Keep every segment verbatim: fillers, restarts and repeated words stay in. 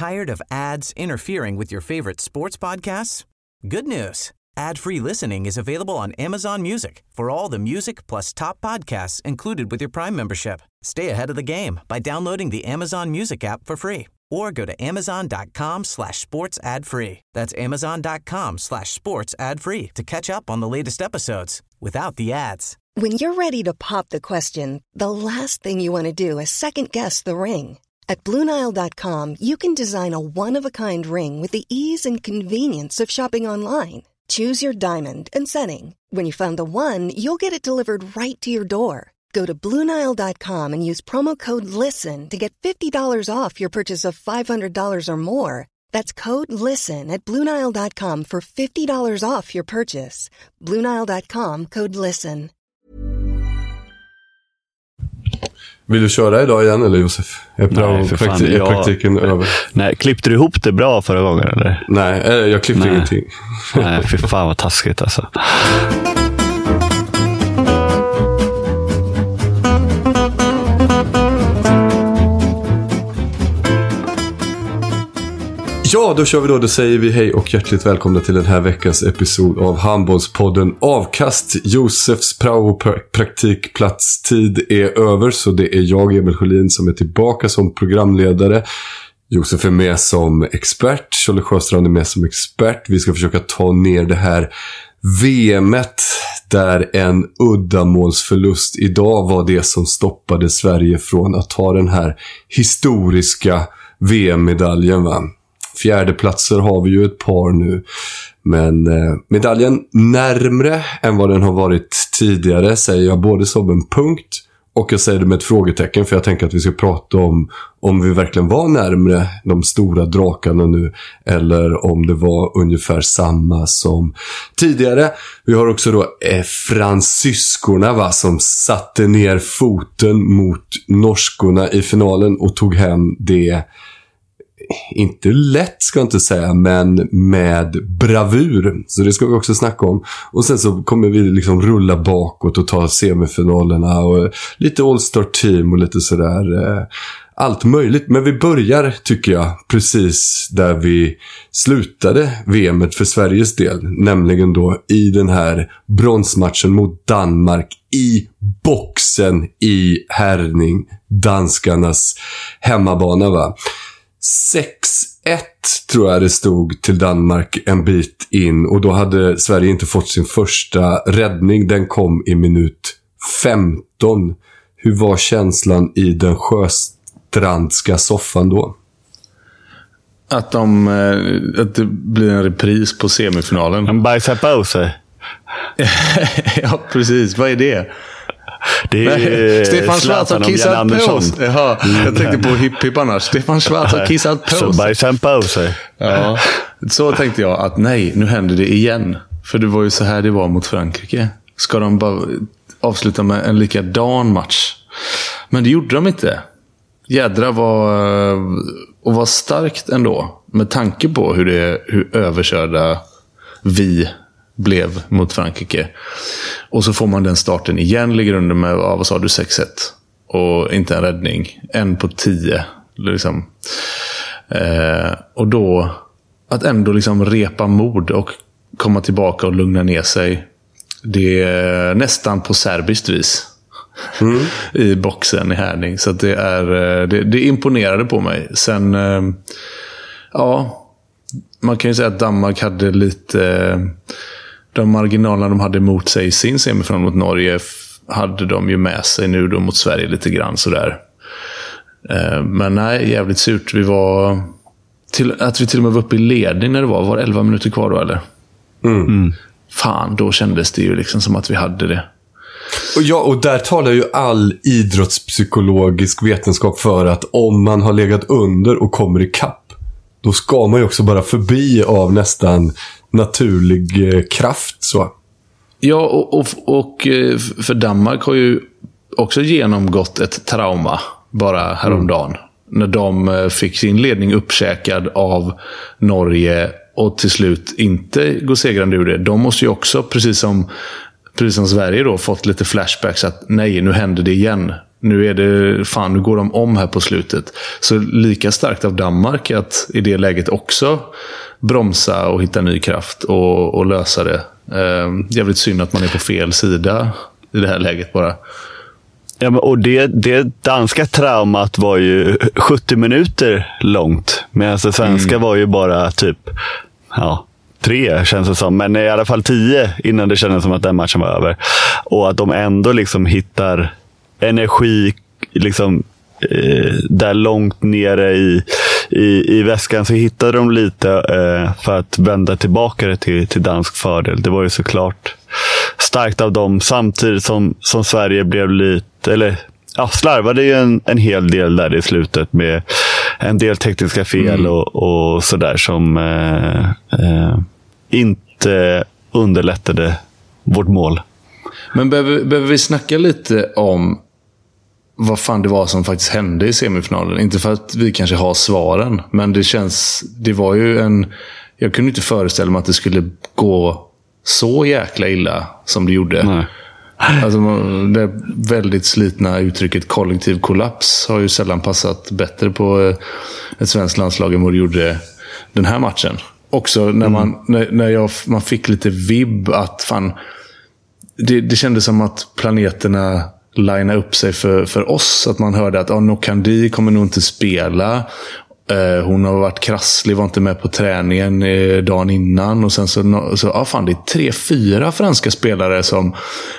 Tired of ads interfering with your favorite sports podcasts? Good news. Ad-free listening is available on Amazon Music for all the music plus top podcasts included with your Prime membership. Stay ahead of the game by downloading the Amazon Music app for free or go to amazon.com slash sports ad free. That's amazon.com slash sports ad free to catch up on the latest episodes without the ads. When you're ready to pop the question, the last thing you want to do is second-guess the ring. At Blue Nile dot com, you can design a one-of-a-kind ring with the ease and convenience of shopping online. Choose your diamond and setting. When you find the one, you'll get it delivered right to your door. Go to Blue Nile dot com and use promo code LISTEN to get fifty dollars off your purchase of five hundred dollars or more. That's code LISTEN at Blue Nile dot com for fifty dollars off your purchase. Blue Nile dot com, code LISTEN. Vill du köra idag igen eller Josef? Är, Nej, för praktik, fan, är jag... praktiken över? Nej, klippte du ihop det bra förra gången eller? Nej, jag klippte Nej. ingenting. Nej, för fan vad taskigt alltså. Ja, då kör vi då. Då säger vi hej och hjärtligt välkomna till den här veckans episod av Handbollspodden Avkast. Josefs prao-praktikplatstid är över, så det är jag, Emil Sjölin, som är tillbaka som programledare. Josef är med som expert, Charlie Sjöstrand är med som expert. Vi ska försöka ta ner det här V M-et där en uddamålsförlust idag var det som stoppade Sverige från att ta den här historiska V M-medaljen, va? Fjärdeplatser har vi ju ett par nu. Men eh, medaljen närmre än vad den har varit tidigare säger jag både som en punkt och jag säger det med ett frågetecken, för jag tänker att vi ska prata om om vi verkligen var närmre de stora drakarna nu eller om det var ungefär samma som tidigare. Vi har också då eh, fransyskorna, va, som satte ner foten mot norskorna i finalen och tog hem det. Inte lätt ska jag inte säga, men med bravur. Så det ska vi också snacka om. Och sen så kommer vi liksom rulla bakåt och ta semifinalerna och lite All-Star Team och lite sådär. Allt möjligt. Men vi börjar, tycker jag, precis där vi slutade V M-et för Sveriges del. Nämligen då i den här bronsmatchen mot Danmark i boxen i Herning. Danskarnas hemmabana, va? sex ett tror jag det stod till Danmark en bit in, och då hade Sverige inte fått sin första räddning. Den kom i minut femton. Hur var känslan i den sjöstrandska soffan då? Att, de, att det blir en repris på semifinalen. En bajsapause. Ja, precis. Vad är det? Det är Stefan Schwarz har kissat på oss. Jaha, jag tänkte på hipp-hipp annars. Stefan Schwarz har kissat på oss. Så bajsapause. Ja, så tänkte jag att nej, nu händer det igen. För det var ju så här det var mot Frankrike. Ska de bara avsluta med en likadan match? Men det gjorde de inte. Jädra var och var starkt ändå, med tanke på hur det hur överkörda vi blev mot Frankrike. Och så får man den starten igen, ligger under med, ja, vad sa du, sex ett. Och inte en räddning. En på tio. Liksom. Eh, och då att ändå liksom repa mod och komma tillbaka och lugna ner sig. Det är nästan på serbiskt vis. Mm. I boxen i Herning. Så att det är det, det imponerade på mig. Sen eh, ja, man kan ju säga att Danmark hade lite de marginalerna de hade emot sig i sin semifinal mot Norge hade de ju med sig nu då mot Sverige lite grann sådär. Eh, men nej, jävligt surt. Vi var till, att vi till och med var uppe i ledning när det var, var det elva minuter kvar då eller? Mm. Mm. Fan, då kändes det ju liksom som att vi hade det. Och ja, och där talar ju all idrottspsykologisk vetenskap för att om man har legat under och kommer i kapp, då ska man ju också bara förbi av nästan naturlig eh, kraft så. Ja, och, och, och för Danmark har ju också genomgått ett trauma bara häromdagen. Mm. När de fick sin ledning uppkäkad av Norge och till slut inte går segrande ur det. De måste ju också, precis som, precis som Sverige då, fått lite flashbacks att nej, nu händer det igen. nu är det, fan, nu går de om här på slutet. Så lika starkt av Danmark att i det läget också bromsa och hitta ny kraft och, och lösa det. Eh, jävligt synd att man är på fel sida i det här läget bara. Ja, men, och det, det danska traumat var ju sjuttio minuter långt. Medan det svenska mm. var ju bara typ ja, tre känns det som. Men i alla fall tio innan det kändes som att den matchen var över. Och att de ändå liksom hittar energi liksom eh, där långt nere i, i, i väskan, så hittade de lite eh, för att vända tillbaka det till, till dansk fördel. Det var ju såklart starkt av dem, samtidigt som, som Sverige blev lite, eller ja, slarvade ju en, en hel del där i slutet med en del tekniska fel mm. och, och sådär som eh, eh, inte underlättade vårt mål. Men behöver, behöver vi snacka lite om vad fan det var som faktiskt hände i semifinalen? Inte för att vi kanske har svaren, men det känns, det var ju en, jag kunde inte föreställa mig att det skulle gå så jäkla illa som det gjorde. Nej. Alltså, det väldigt slitna uttrycket kollektiv kollaps har ju sällan passat bättre på ett svenskt landslag än vad det gjorde den här matchen. Också när man, mm. när, när jag, man fick lite vibb att fan, det, det kändes som att planeterna linea upp sig för, för oss. Att man hörde att ah, Nokandi kommer nog inte spela. Eh, hon har varit krasslig, var inte med på träningen eh, dagen innan. Och sen så, så ah, fan, det är tre, fyra franska spelare som,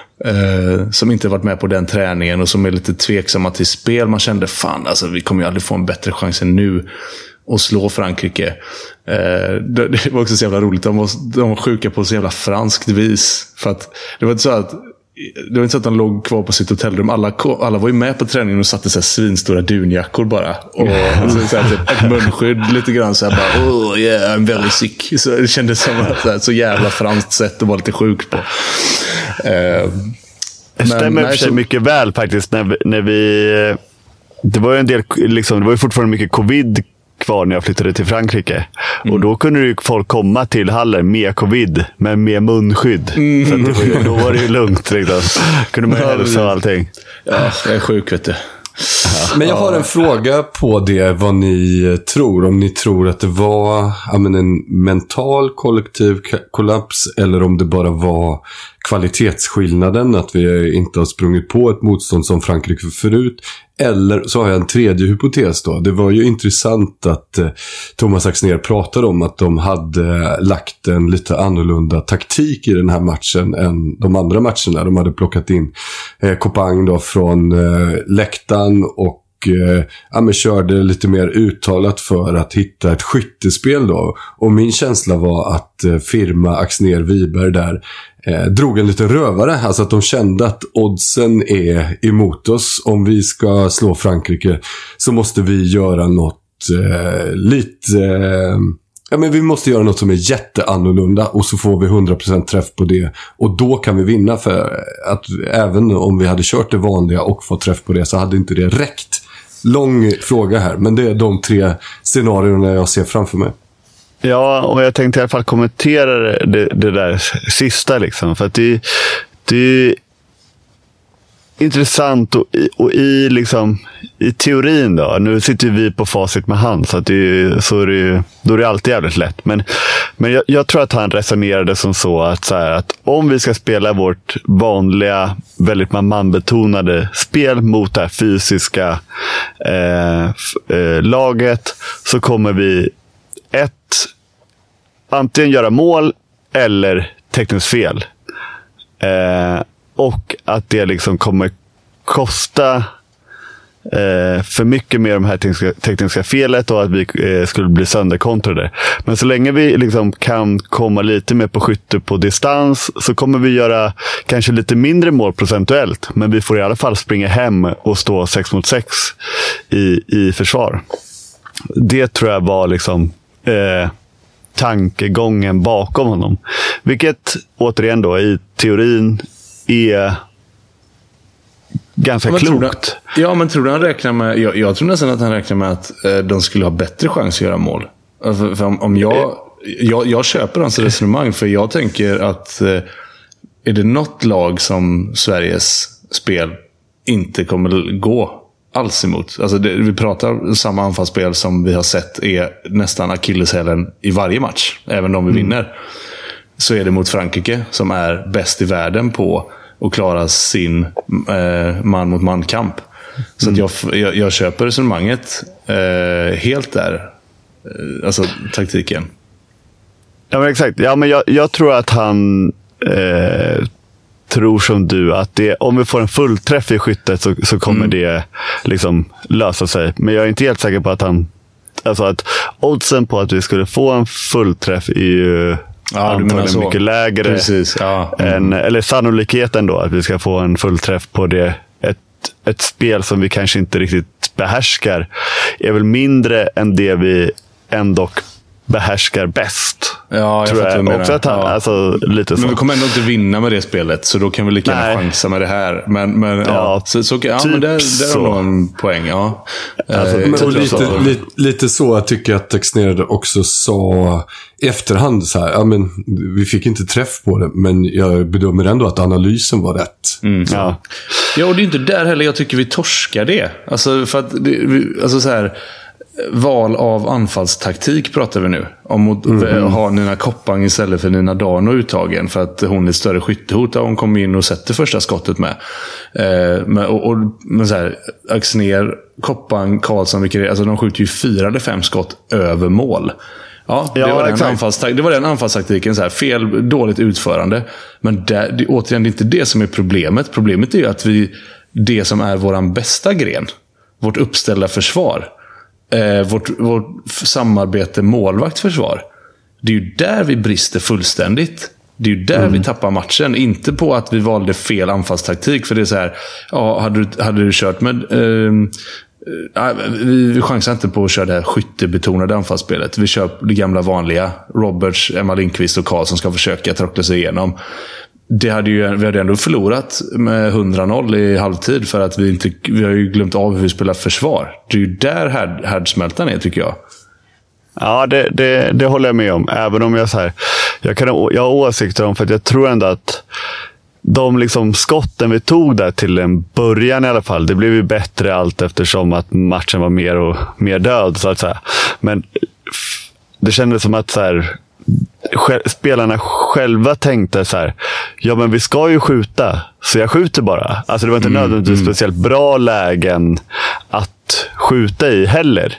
eh, som inte varit med på den träningen och som är lite tveksamma till spel. Man kände, fan, alltså, vi kommer ju aldrig få en bättre chans än nu och slå Frankrike. Eh, det, det var också så jävla roligt. De var, de var sjuka på så jävla franskt vis. För att det var inte så att det var inte så att de låg kvar på sitt hotellrum. Alla, alla var ju med på träningen och satte så här svinstora dunjackor bara. Och så, så här, typ, ett munskydd lite grann så här bara, oh yeah, I'm very sick. Så det kändes som att så, här, så jävla franskt sätt att vara lite sjuk på. Eh, det stämmer i och för sig så mycket väl faktiskt när vi, när vi det var ju en del liksom, det var ju fortfarande mycket covid kvar när jag flyttade till Frankrike. Mm. Och då kunde ju folk komma till hallen med covid, men med munskydd. Mm. Så att det var ju, då var det ju lugnt. Liksom. Kunde man ju hälsa och allting. Ja, jag är sjuk, vet du. Ja. Men jag har en fråga på det, vad ni tror. Om ni tror att det var ja, men en mental kollektiv kollaps, eller om det bara var kvalitetsskillnaden, att vi inte har sprungit på ett motstånd som Frankrike förut. Eller så har jag en tredje hypotes då. Det var ju intressant att eh, Thomas Axnér pratade om att de hade lagt en lite annorlunda taktik i den här matchen än de andra matcherna. De hade plockat in eh, Kopang då från eh, läktaren och eh, ja, men körde lite mer uttalat för att hitta ett skyttespel då. Och min känsla var att eh, firma Axnér Wiberg där Eh, drog en liten rövare, alltså att de kände att oddsen är emot oss. Om vi ska slå Frankrike så måste vi göra något eh, lite eh, ja, men vi måste göra något som är jätteannorlunda, och så får vi hundra procent träff på det, och då kan vi vinna. För att även om vi hade kört det vanliga och fått träff på det så hade inte det räckt. Lång fråga här, men det är de tre scenarierna jag ser framför mig. Ja, och jag tänkte i alla fall kommentera det, det där sista liksom. För att det, det är intressant och, och i, liksom, i teorin då. Nu sitter vi på facit med han, så, att det, så är det, då är det alltid jävligt lätt. Men, men jag, jag tror att han resonerade som så att, så här, att om vi ska spela vårt vanliga, väldigt manbetonade spel mot det här fysiska eh, eh, laget, så kommer vi ett, antingen göra mål eller tekniskt fel. Eh, och att det liksom kommer kosta eh, för mycket med de här tekniska, tekniska felet, och att vi eh, skulle bli sönderkontrade. Men så länge vi liksom kan komma lite mer på skytte på distans, så kommer vi göra kanske lite mindre mål procentuellt, men vi får i alla fall springa hem och stå sex mot sex i, i försvar. Det tror jag var liksom eh, tankegången bakom honom. Vilket återigen då i teorin är ganska ja, klokt. Du, ja, men tror du han räknar med, jag, jag tror nästan att han räknar med att eh, de skulle ha bättre chans att göra mål. För, för om, om jag, jag jag köper hans resonemang, för jag tänker att eh, är det något lag som Sveriges spel inte kommer gå alls emot. Alltså det, vi pratar samma anfallsspel som vi har sett är nästan akilleshälen i varje match. Även om vi mm. vinner. Så är det mot Frankrike som är bäst i världen på att klara sin eh, man mot man-kamp. Så mm. att jag, jag, jag köper resonemanget eh, helt där. Eh, alltså taktiken. Ja, men exakt. Ja, men jag, jag tror att han eh, tror som du att det, om vi får en fullträff i skyttet så, så kommer mm. det liksom lösa sig. Men jag är inte helt säker på att han... Alltså att oddsen på att vi skulle få en fullträff är ju ja, antagligen mycket lägre. Precis, ja. mm. än, eller sannolikheten då att vi ska få en fullträff på det. Ett, ett spel som vi kanske inte riktigt behärskar är väl mindre än det vi ändå behärskar bäst. Ja, jag tror fattar jag. vad du Också att han, ja. alltså, lite men vi kommer ändå inte vinna med det spelet, så då kan vi lika gärna chansa med det här. Men, men, ja, ja, så, så, ja, typ men där, där har nog en poäng. Ja. Alltså, eh, men, och lite, lite, lite så jag tycker att Texner också sa i efterhand så här, ja, men, vi fick inte träff på det, men jag bedömer ändå att analysen var rätt. Mm. Ja. ja, och det är inte där heller jag tycker vi torskar det. Alltså, för att det, alltså så här... Val av anfallstaktik pratar vi nu om att mm. ha Nina Koppang istället för Nina Darno uttagen för att hon är större skyttehot. Hon kommer in och sätter första skottet med. Eh, men, och, och, men så här, Axner, Koppang, Karlsson, vilka, alltså de skjuter ju fyra eller fem skott över mål. Ja, det, ja, var, den anfallstak- det var den anfallstaktiken. Så här, fel, dåligt utförande. Men där, det, återigen, det är inte det som är problemet. Problemet är ju att vi, det som är våran bästa gren, vårt uppställda försvar, Eh, vårt, vårt samarbete målvaktsförsvar, det är ju där vi brister fullständigt. Det är ju där mm. vi tappar matchen. Inte på att vi valde fel anfallstaktik. För det är så här, ja, hade du, hade du kört med eh, eh, vi, vi chansar inte på att köra det här skyttebetonade anfallsspelet. Vi kör det gamla vanliga. Roberts, Emma Lindqvist och Karlsson ska försöka trockla sig igenom. Det hade ju, vi hade ändå förlorat med hundra noll i halvtid för att vi inte vi har ju glömt av hur vi spelar försvar. Det är ju där härd, härdsmältan är, tycker jag. Ja, det, det, det håller jag med om. Även om jag så här, jag, kan, jag har åsikter om, för att jag tror ändå att de liksom skotten vi tog där till en början i alla fall, det blev ju bättre allt eftersom att matchen var mer och mer död, så att säga. Men det kändes som att så här, spelarna själva tänkte så här, ja men vi ska ju skjuta, så jag skjuter bara. Alltså det var inte mm, nödvändigtvis mm. speciellt bra lägen att skjuta i heller.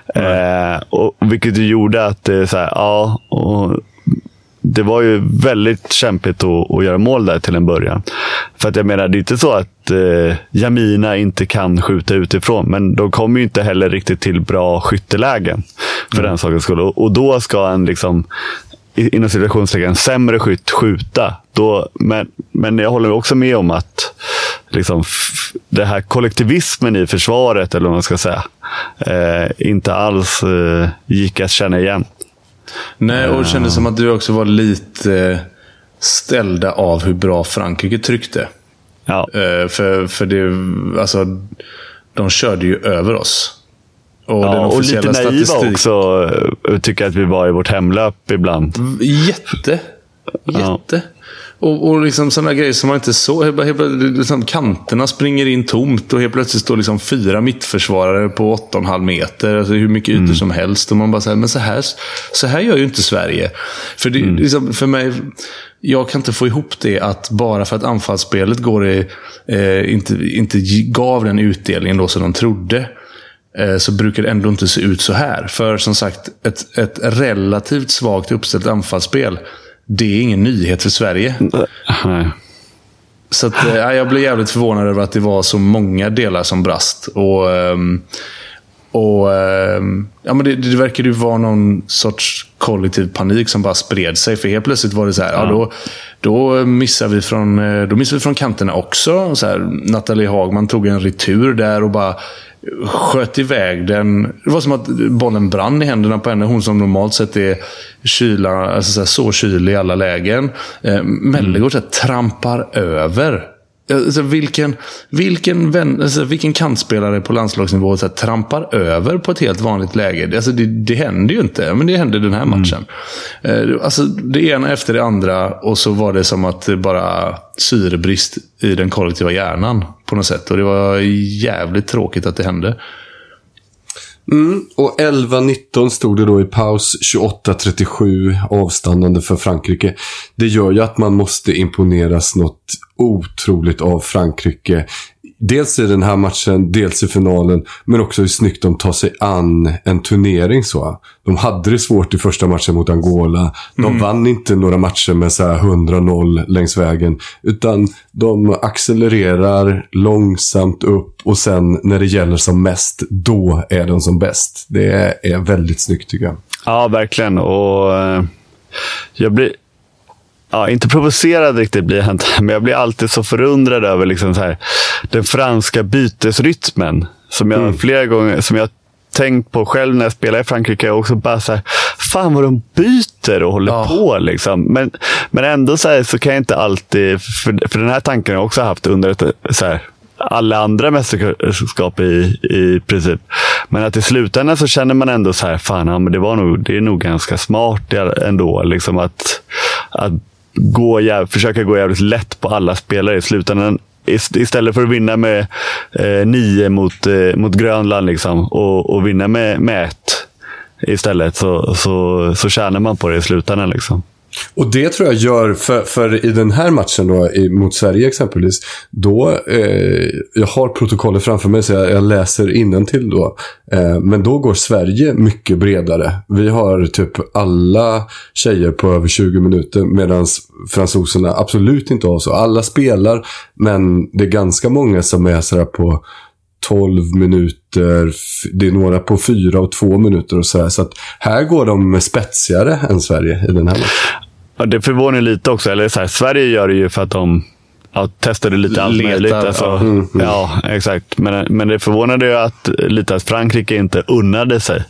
Mm. Eh, och, vilket ju gjorde att det så här, ja, och det var ju väldigt kämpigt att, att göra mål där till en början. För att jag menar, det är inte så att eh, Jamina inte kan skjuta utifrån, men de kommer ju inte heller riktigt till bra skyttelägen för mm. den sakens skull. Och, och då ska en liksom inom situationslägen sämre skytt skjuta. Då, men, men jag håller också med om att liksom, f- det här kollektivismen i försvaret, eller vad man ska säga, eh, inte alls eh, gick att känna igen. Nej, och det kändes som att du också var lite ställda av hur bra Frankrike tryckte. Ja. För, för det, alltså, de körde ju över oss. Och, ja, den och lite naiva statistik... också, tycker jag att vi var i vårt hemlöp ibland. Jätte. Jätte. Ja. Och, och liksom sådana grejer som man inte så. Liksom, kanterna springer in tomt och helt plötsligt står liksom fyra mittförsvarare på åtta och en halv meter. Alltså hur mycket ytor mm. som helst. Och man bara säger, men så här, så här gör ju inte Sverige. För, det, mm. liksom, för mig, jag kan inte få ihop det att bara för att anfallsspelet går i, eh, inte, inte gav den utdelningen då som de trodde, eh, så brukar det ändå inte se ut så här. För som sagt, ett, ett relativt svagt uppställt anfallsspel, det är ingen nyhet för Sverige. Nej. Så att, äh, jag blev jävligt förvånad över att det var så många delar som brast. Och, ähm, och ähm, ja, men det, det verkar ju vara någon sorts kollektiv panik som bara spred sig. För helt plötsligt var det så här, ja. Ja, då, då missar vi från, då missar vi från kanterna också. Så här, Nathalie Hagman tog en retur där och bara sköt iväg den. Det var som att bollen brann i händerna på henne. Hon som normalt sett är kyla, alltså så, här, så kylig i alla lägen. Eh, Mellegård så här, trampar över Alltså vilken, vilken, vän, alltså vilken kantspelare på landslagsnivå så här, trampar över på ett helt vanligt läge? Alltså det, det händer ju inte, men det hände den här matchen. Mm. Eh, alltså det ena efter det andra, och så var det som att det bara syrebrist i den kollektiva hjärnan på något sätt. Och det var jävligt tråkigt att det hände. Mm, och elva nitton stod det då i paus, tjugoåtta trettiosju avstannande för Frankrike. Det gör ju att man måste imponeras något otroligt av Frankrike. Dels i den här matchen, dels i finalen, men också hur snyggt de tar sig an en turnering så. De hade det svårt i första matchen mot Angola. De mm. vann inte några matcher med så här hundra noll längs vägen, utan de accelererar långsamt upp, och sen när det gäller som mest, då är de som bäst. Det är väldigt snyggt tycker jag. Ja, verkligen. Och eh, jag blir Ja, inte provocerad riktigt blir jag inte, men jag blir alltid så förundrad över liksom så här, den franska bytesrytmen som jag mm. flera gånger som jag tänkt på själv när jag spelar i Frankrike, och också bara så här, fan vad de byter och håller ja. på liksom. Men, men ändå så, här, så kan jag inte alltid, för, för den här tanken har jag också haft under ett, så här, alla andra mästerskap i, i princip. Men att i slutändan så känner man ändå så här, fan, ja, men det, var nog, det är nog ganska smart ändå liksom att, att gå jäv, försöka gå jävligt lätt på alla spelare i slutändan, istället för att vinna med eh, nio mot, eh, mot Grönland liksom, och, och vinna med, med ett istället, så, så, så tjänar man på det i slutändan liksom. Och det tror jag gör, för, för i den här matchen då, i, mot Sverige exempelvis, då, eh, jag har protokollet framför mig så jag, jag läser innantill då, eh, men då går Sverige mycket bredare. Vi har typ alla tjejer på över tjugo minuter, medan fransoserna absolut inte har så. Alla spelar, men det är ganska många som är så här på tolv minuter, det är några på fyra och två minuter och sådär. Så att här går de spetsigare än Sverige i den här matchen. Ja, det förvånar lite också. Eller så här, Sverige gör det ju för att de ja, testade lite allt Letar, möjligt. Alltså, ja. Mm, mm. ja, exakt. Men, men det förvånade ju att, lite att Frankrike inte unnade sig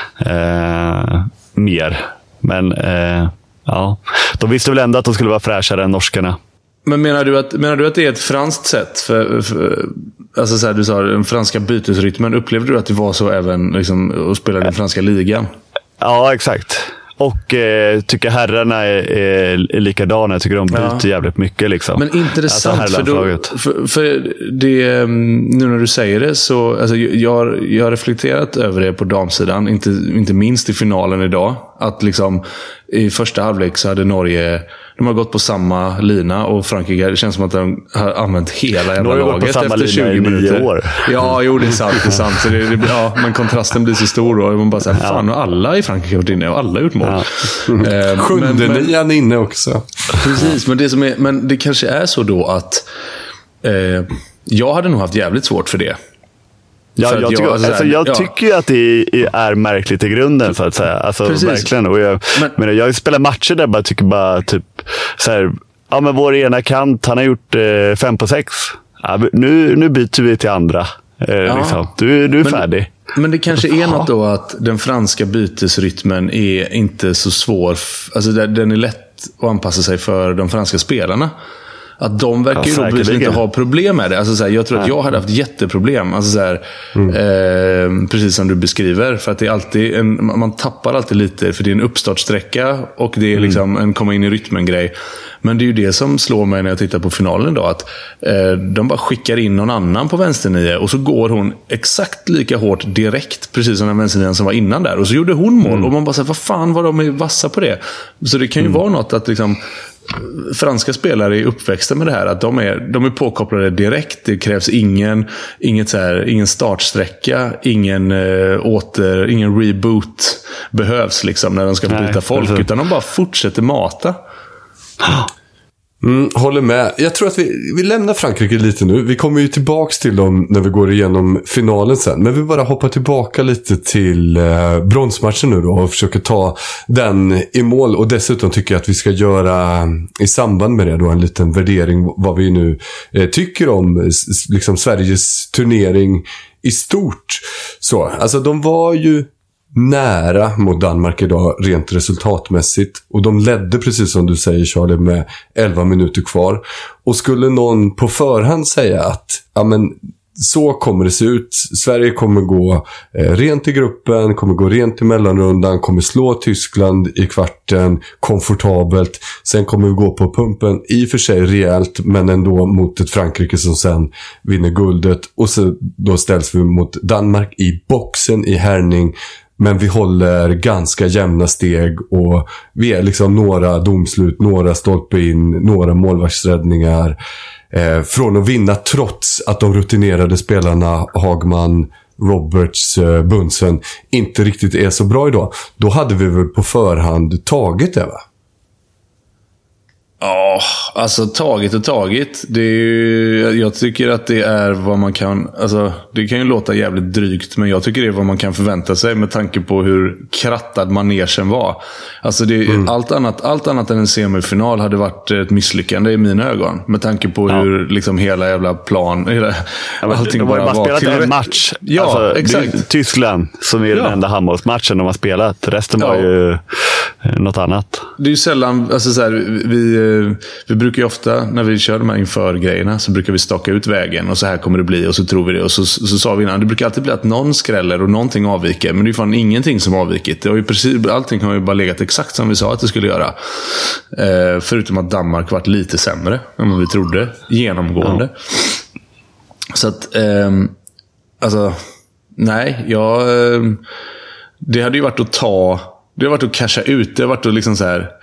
eh, mer. Men eh, ja, de visste väl ändå att de skulle vara fräschare än norskarna. Men menar du att, menar du att det är ett franskt sätt? För, för, alltså så här, du sa den franska bytesrytmen. Upplevde du att det var så även liksom, att spela den franska ligan? Ja, exakt. Och eh, tycker herrarna är, är, är likadana. Jag tycker de byter ja. jävligt mycket. Liksom. Men intressant, alltså, för, då, för, för det, nu när du säger det så... Alltså, jag, jag har reflekterat över det på damsidan. Inte, inte minst i finalen idag. Att liksom, i första halvlek så hade Norge... De har gått på samma lina, och Frankrike, det känns som att de har använt hela jävla laget efter tjugo minuter. År. Ja, jo, det är sant. Det är sant. Så det, det, ja, men kontrasten blir så stor då. Man bara säger, ja. fan, alla i Frankrike har varit inne och alla har gjort mål. Ja. Eh, Sjunde men, nian inne också. Precis, men det, som är, men det kanske är så då att eh, jag hade nog haft jävligt svårt för det. Ja, jag, tycker, jag, alltså, alltså, jag ja. tycker ju att det är märkligt i grunden, så att säga. Alltså, verkligen. Och jag, men, men jag spelar matcher där bara tycker bara typ så här, ja, men vår ena kant, han har gjort eh, fem på sex. Ja, nu, nu byter vi till andra. Eh, ja. liksom. Du, du är men, färdig. Men det kanske är något då att den franska bytesrytmen är inte så svår. Alltså den är lätt att anpassa sig för de franska spelarna. Att de verkar ja, ju då inte ha problem med det. Alltså, så här, jag tror att jag hade haft jätteproblem. Alltså, så här, mm. eh, precis som du beskriver. För att det är alltid en, man tappar alltid lite. För det är en uppstartsträcka. Och det är liksom en komma in i rytmen-grej. Men det är ju det som slår mig när jag tittar på finalen då. Att eh, de bara skickar in någon annan på vänsternio. Och så går hon exakt lika hårt direkt. Precis som den vänsternian som var innan där. Och så gjorde hon mål. Mm. Och man bara säger, vad fan var de är vassa på det? Så det kan ju mm. vara något att liksom... franska spelare är uppväxta med det här, att de är, de är påkopplade direkt. Det krävs ingen, inget så här, ingen startsträcka, ingen äh, åter, ingen reboot behövs liksom när de ska byta folk, alltså. Utan de bara fortsätter mata. Mm, håller med. Jag tror att vi, vi lämnar Frankrike lite nu. Vi kommer ju tillbaks till dem när vi går igenom finalen sen. Men vi bara hoppar tillbaka lite till eh, bronsmatchen nu då och försöker ta den i mål. Och dessutom tycker jag att vi ska göra i samband med det då en liten värdering vad vi nu eh, tycker om liksom Sveriges turnering i stort. Så, alltså de var ju nära mot Danmark idag rent resultatmässigt. Och de ledde, precis som du säger Charlie, med elva minuter kvar. Och skulle någon på förhand säga att ja, men så kommer det se ut. Sverige kommer gå eh, rent i gruppen, kommer gå rent i mellanrundan, kommer slå Tyskland i kvarten komfortabelt. Sen kommer vi gå på pumpen, i och för sig rejält, men ändå mot ett Frankrike som sen vinner guldet. Och så då ställs vi mot Danmark i boxen i härning. Men vi håller ganska jämna steg och vi är liksom några domslut, några stolpe in, några målvaktsräddningar. Eh, från att vinna trots att de rutinerade spelarna Hagman, Roberts, eh, Bunsen inte riktigt är så bra idag. Då hade vi väl på förhand tagit det, va? Ja, alltså taget och taget. Det är ju, jag tycker att det är vad man kan... Alltså, det kan ju låta jävligt drygt, men jag tycker det är vad man kan förvänta sig med tanke på hur krattad manegen var. Alltså det, mm. allt, annat, allt annat än en semifinal hade varit ett misslyckande i mina ögon. Med tanke på ja. hur liksom hela jävla plan... Hela, ja, allting de har bara, bara spelat en match. Ja, alltså, exakt. Tyskland, som är ja. den enda handbollsmatchen de har spelat. Resten ja. var ju något annat. Det är ju sällan... Alltså så här, vi... Vi brukar ju ofta, när vi kör de här inför-grejerna, så brukar vi staka ut vägen och så här kommer det bli, och så tror vi det. Och så, så, så sa vi innan, det brukar alltid bli att någon skräller och någonting avviker, men det är ju fan ingenting som avvikit. Det har ju precis, allting har ju bara legat exakt som vi sa att det skulle göra. Eh, förutom att Danmark varit lite sämre än vad vi trodde, genomgående. Ja. Så att, eh, alltså, nej, jag... Eh, det hade ju varit att ta... Det har varit att casha ut, det har varit att liksom så här...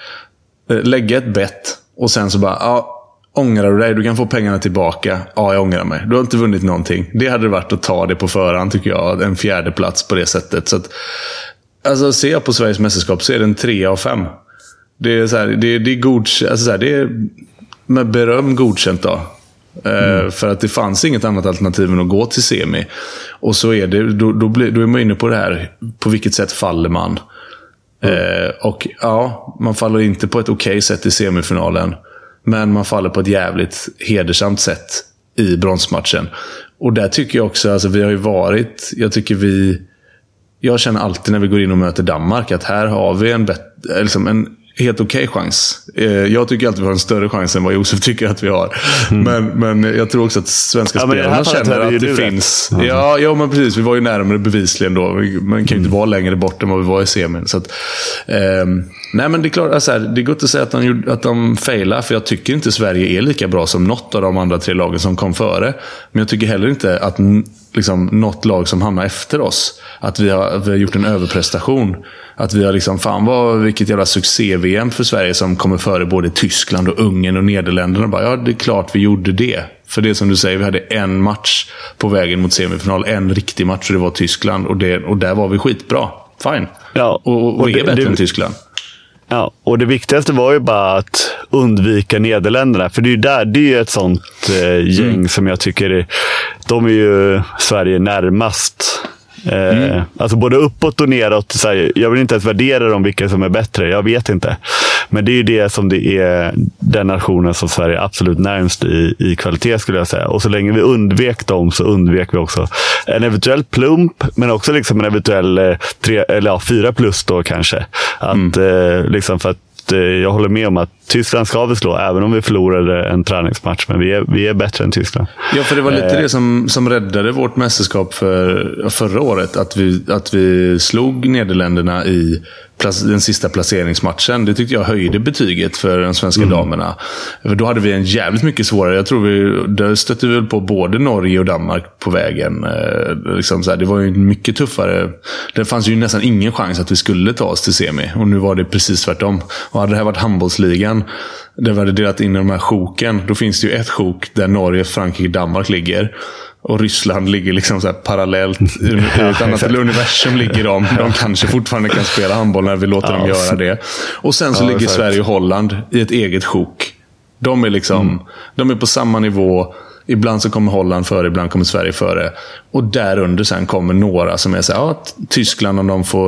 lägga ett bett och sen så bara, ja, ångrar du dig? Du kan få pengarna tillbaka. Ja, jag ångrar mig. Du har inte vunnit någonting. Det hade varit att ta det på förhand, tycker jag. En fjärde plats på det sättet. Så att, alltså, ser jag på Sveriges mästerskap så är det en tre av fem. Det är så här, det, det är godkänt, alltså så här, det är med beröm godkänt då. Mm. Uh, för att det fanns inget annat alternativ än att gå till semi. Och så är det, då, då, blir, då är man inne på det här, på vilket sätt faller man? Mm. Uh, och ja, man faller inte på ett okej sätt i semifinalen, men man faller på ett jävligt hedersamt sätt i bronsmatchen. Och där tycker jag också, alltså vi har ju varit, jag tycker vi, jag känner alltid när vi går in och möter Danmark att här har vi en, bet, liksom en helt okej chans. Jag tycker alltid vi har en större chans än vad Josef tycker att vi har. Mm. Men, men jag tror också att svenska ja, spelarna känner att det, det finns. Mm. Ja, ja, men precis. Vi var ju närmare bevisligen då. Man kan ju inte mm. vara längre bort än vad vi var i semin. Så att, eh, nej, men det är klart, alltså här, det är gott att säga att de, att de failar, för jag tycker inte Sverige är lika bra som något av de andra tre lagen som kom före. Men jag tycker heller inte att liksom, något lag som hamnar efter oss, att vi har, vi har gjort en överprestation. Att vi har liksom, fan vad, vilket jävla succé-V M för Sverige som kommer före både Tyskland och Ungern och Nederländerna. Bara, ja, det är klart vi gjorde det. För det som du säger, vi hade en match på vägen mot semifinal. En riktig match, och det var Tyskland. Och, det, och där var vi skitbra. Fine. Ja, och, och, och vi är bättre det, än Tyskland. Ja, och det viktigaste var ju bara att undvika Nederländerna. För det är ju där, det är ju ett sånt eh, gäng mm. som jag tycker är, de är ju Sverige närmast. Mm. Eh, alltså både uppåt och neråt. Så här, jag vill inte ens värdera dem vilka som är bättre. Jag vet inte. Men det är ju det som det är den nationen som Sverige är absolut närmast i, i kvalitet, skulle jag säga. Och så länge vi undvek dem så undvek vi också en eventuell plump, men också liksom en eventuell eh, tre, eller ja, fyra plus då kanske. Att, mm. eh, liksom för att jag håller med om att Tyskland ska vi slå, även om vi förlorade en träningsmatch, men vi är, vi är bättre än Tyskland. Ja, för det var lite eh. det som, som räddade vårt mästerskap för, förra året, att vi, att vi slog Nederländerna i den sista placeringsmatchen. Det tyckte jag höjde betyget för de svenska mm. damerna. För då hade vi en jävligt mycket svårare. Jag tror vi, där stötte vi väl på både Norge och Danmark på vägen. Eh, liksom så här, det var ju mycket tuffare. Det fanns ju nästan ingen chans att vi skulle ta oss till semi. Och nu var det precis tvärtom. Och hade det här varit handbollsligan, där vi hade delat in i de här sjoken, då finns det ju ett sjok där Norge, Frankrike, Danmark ligger. Och Ryssland ligger liksom så här parallellt i ett annat universum ligger de. De kanske fortfarande kan spela handboll när vi låter ja, dem göra det. Och sen så ja, ligger Sverige och Holland i ett eget sjok. De är liksom mm. de är på samma nivå. Ibland så kommer Holland före, ibland kommer Sverige före. Och där under sen kommer några som är så här, ja, Tyskland, om de får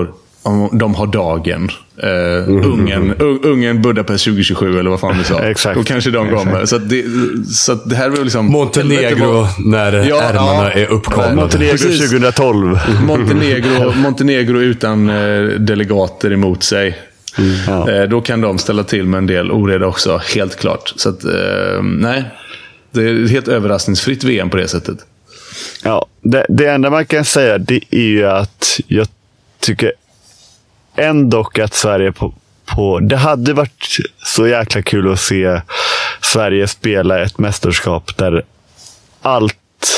om de har dagen. Uh, mm. Ungen, uh, Ungen Budapest tjugo tjugosju eller vad fan du sa. Exakt. Då kanske de kommer. Exakt. Så, att det, så att det här var liksom... Montenegro var, när ja, ärmarna ja, är uppkavlade. Montenegro tjugohundratolv. Montenegro, Montenegro utan uh, delegater emot sig. Mm. Ja. Uh, då kan de ställa till med en del oreda också, helt klart. Så att, uh, nej. Det är helt överraskningsfritt V M på det sättet. Ja, det, det enda man kan säga det är ju att jag tycker ändå att Sverige på, på... Det hade varit så jäkla kul att se Sverige spela ett mästerskap där allt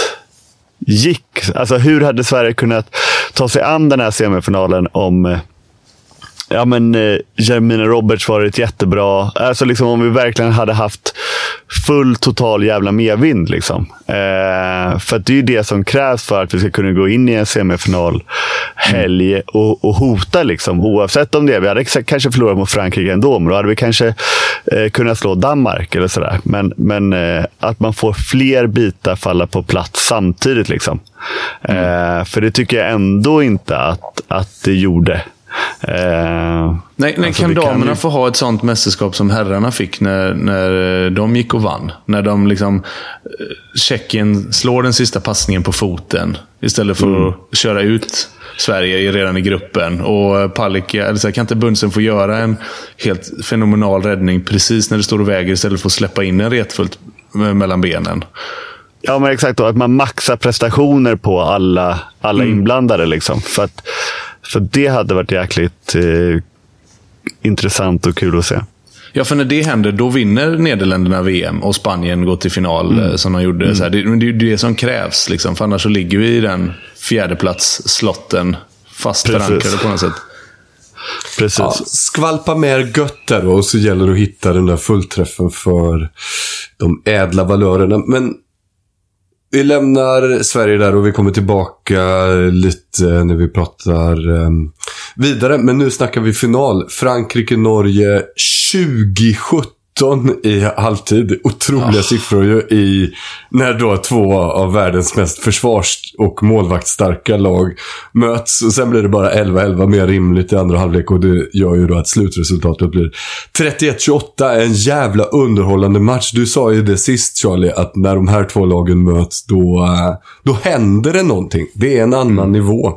gick. Alltså hur hade Sverige kunnat ta sig an den här semifinalen om... Ja, men eh, Jermina Roberts varit jättebra. Alltså liksom om vi verkligen hade haft full total jävla medvind liksom. Eh, för att det är ju det som krävs för att vi ska kunna gå in i en semifinal helg och, och hota liksom. Oavsett om det. Vi hade kanske förlorat mot Frankrike ändå, men då hade vi kanske eh, kunnat slå Danmark eller sådär. Men, men eh, att man får fler bitar falla på plats samtidigt liksom. Mm. Eh, för det tycker jag ändå inte att, att det gjorde. Eh, nej, nej, alltså kan damerna kan... få ha ett sånt mästerskap som herrarna fick när, när de gick och vann? När de liksom Tjeckien slår den sista passningen på foten istället för mm. att köra ut Sverige redan i gruppen. Och Palicka, eller så här, kan inte Bunsen få göra en helt fenomenal räddning precis när det står och väger istället för att släppa in en retfullt mellan benen? Ja, men exakt då, att man maxar prestationer på alla, alla mm. inblandade liksom. För att För det hade varit jäkligt eh, intressant och kul att se. Ja, för när det händer, då vinner Nederländerna V M och Spanien går till final mm. som de gjorde. Mm. Så här, det, det är det som krävs, liksom, för annars så ligger vi i den fjärdeplats-slotten fast förankrade på något sätt. Precis. Ja, skvalpa mer gött där då, och så gäller det att hitta den där fullträffen för de ädla valörerna. Men vi lämnar Sverige där och vi kommer tillbaka lite när vi pratar um, vidare. Men nu snackar vi final. Frankrike-Norge tjugo sjutton i halvtid. Otroliga oh. siffror ju i när då två av världens mest försvars- och målvaktsstarka lag möts. Och sen blir det bara elva elva mer rimligt i andra halvlek. Och det gör ju då att slutresultatet blir trettioett tjugoåtta. En jävla underhållande match. Du sa ju det sist, Charlie, att när de här två lagen möts då, då händer det någonting. Det är en annan mm. nivå.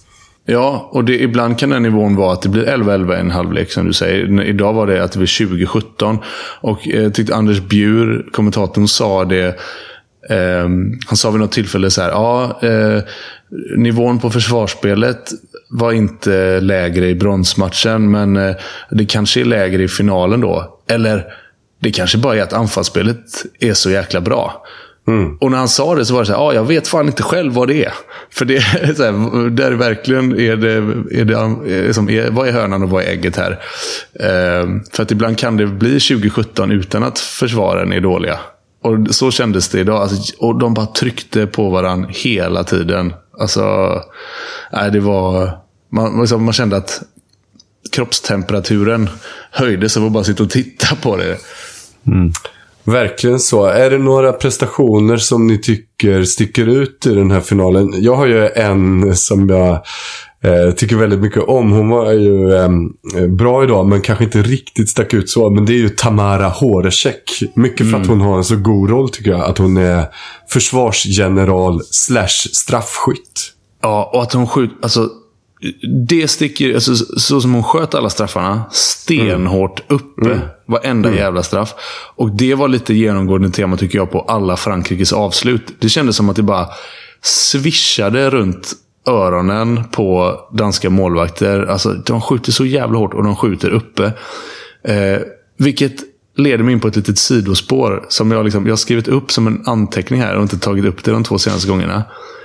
Ja, och det, ibland kan den nivån vara att det blir elva elva i en halvlek som du säger. Idag var det att det blev tjugo sjutton. Och jag eh, tyckte Anders Bjur, kommentatorn, sa det. Eh, han sa vid något tillfälle så här. Ja, eh, nivån på försvarsspelet var inte lägre i bronsmatchen. Men eh, det kanske är lägre i finalen då. Eller det kanske bara är att anfallsspelet är så jäkla bra. Mm. Och när han sa det så var det så här, ja, jag vet fan inte själv vad det är. För det är så här, där verkligen är det, är det är som är, vad är hörnan och vad är ägget här? Eh, för att ibland kan det bli tjugo sjutton utan att försvaren är dåliga. Och så kändes det idag. Alltså, och de bara tryckte på varann hela tiden. Alltså, nej, det var... Man, liksom, man kände att kroppstemperaturen höjdes och bara sitta och titta på det. Mm. Verkligen så. Är det några prestationer som ni tycker sticker ut i den här finalen? Jag har ju en som jag eh, tycker väldigt mycket om. Hon var ju eh, bra idag, men kanske inte riktigt stack ut så. Men det är ju Tamara Horecek. Mycket för mm. att hon har en så god roll, tycker jag. Att hon är försvarsgeneral slash straffskytt. Ja, och att hon skjuter... Alltså, det sticker... Alltså, så som hon sköt alla straffarna stenhårt uppe. Mm. Varenda mm. jävla straff. Och det var lite genomgående tema, tycker jag, på alla Frankrikes avslut. Det kändes som att det bara svischade runt öronen på danska målvakter. Alltså, de skjuter så jävla hårt och de skjuter uppe. Eh, vilket leder mig in på ett litet sidospår som jag, liksom, jag har skrivit upp som en anteckning här och inte tagit upp det de två senaste gångerna.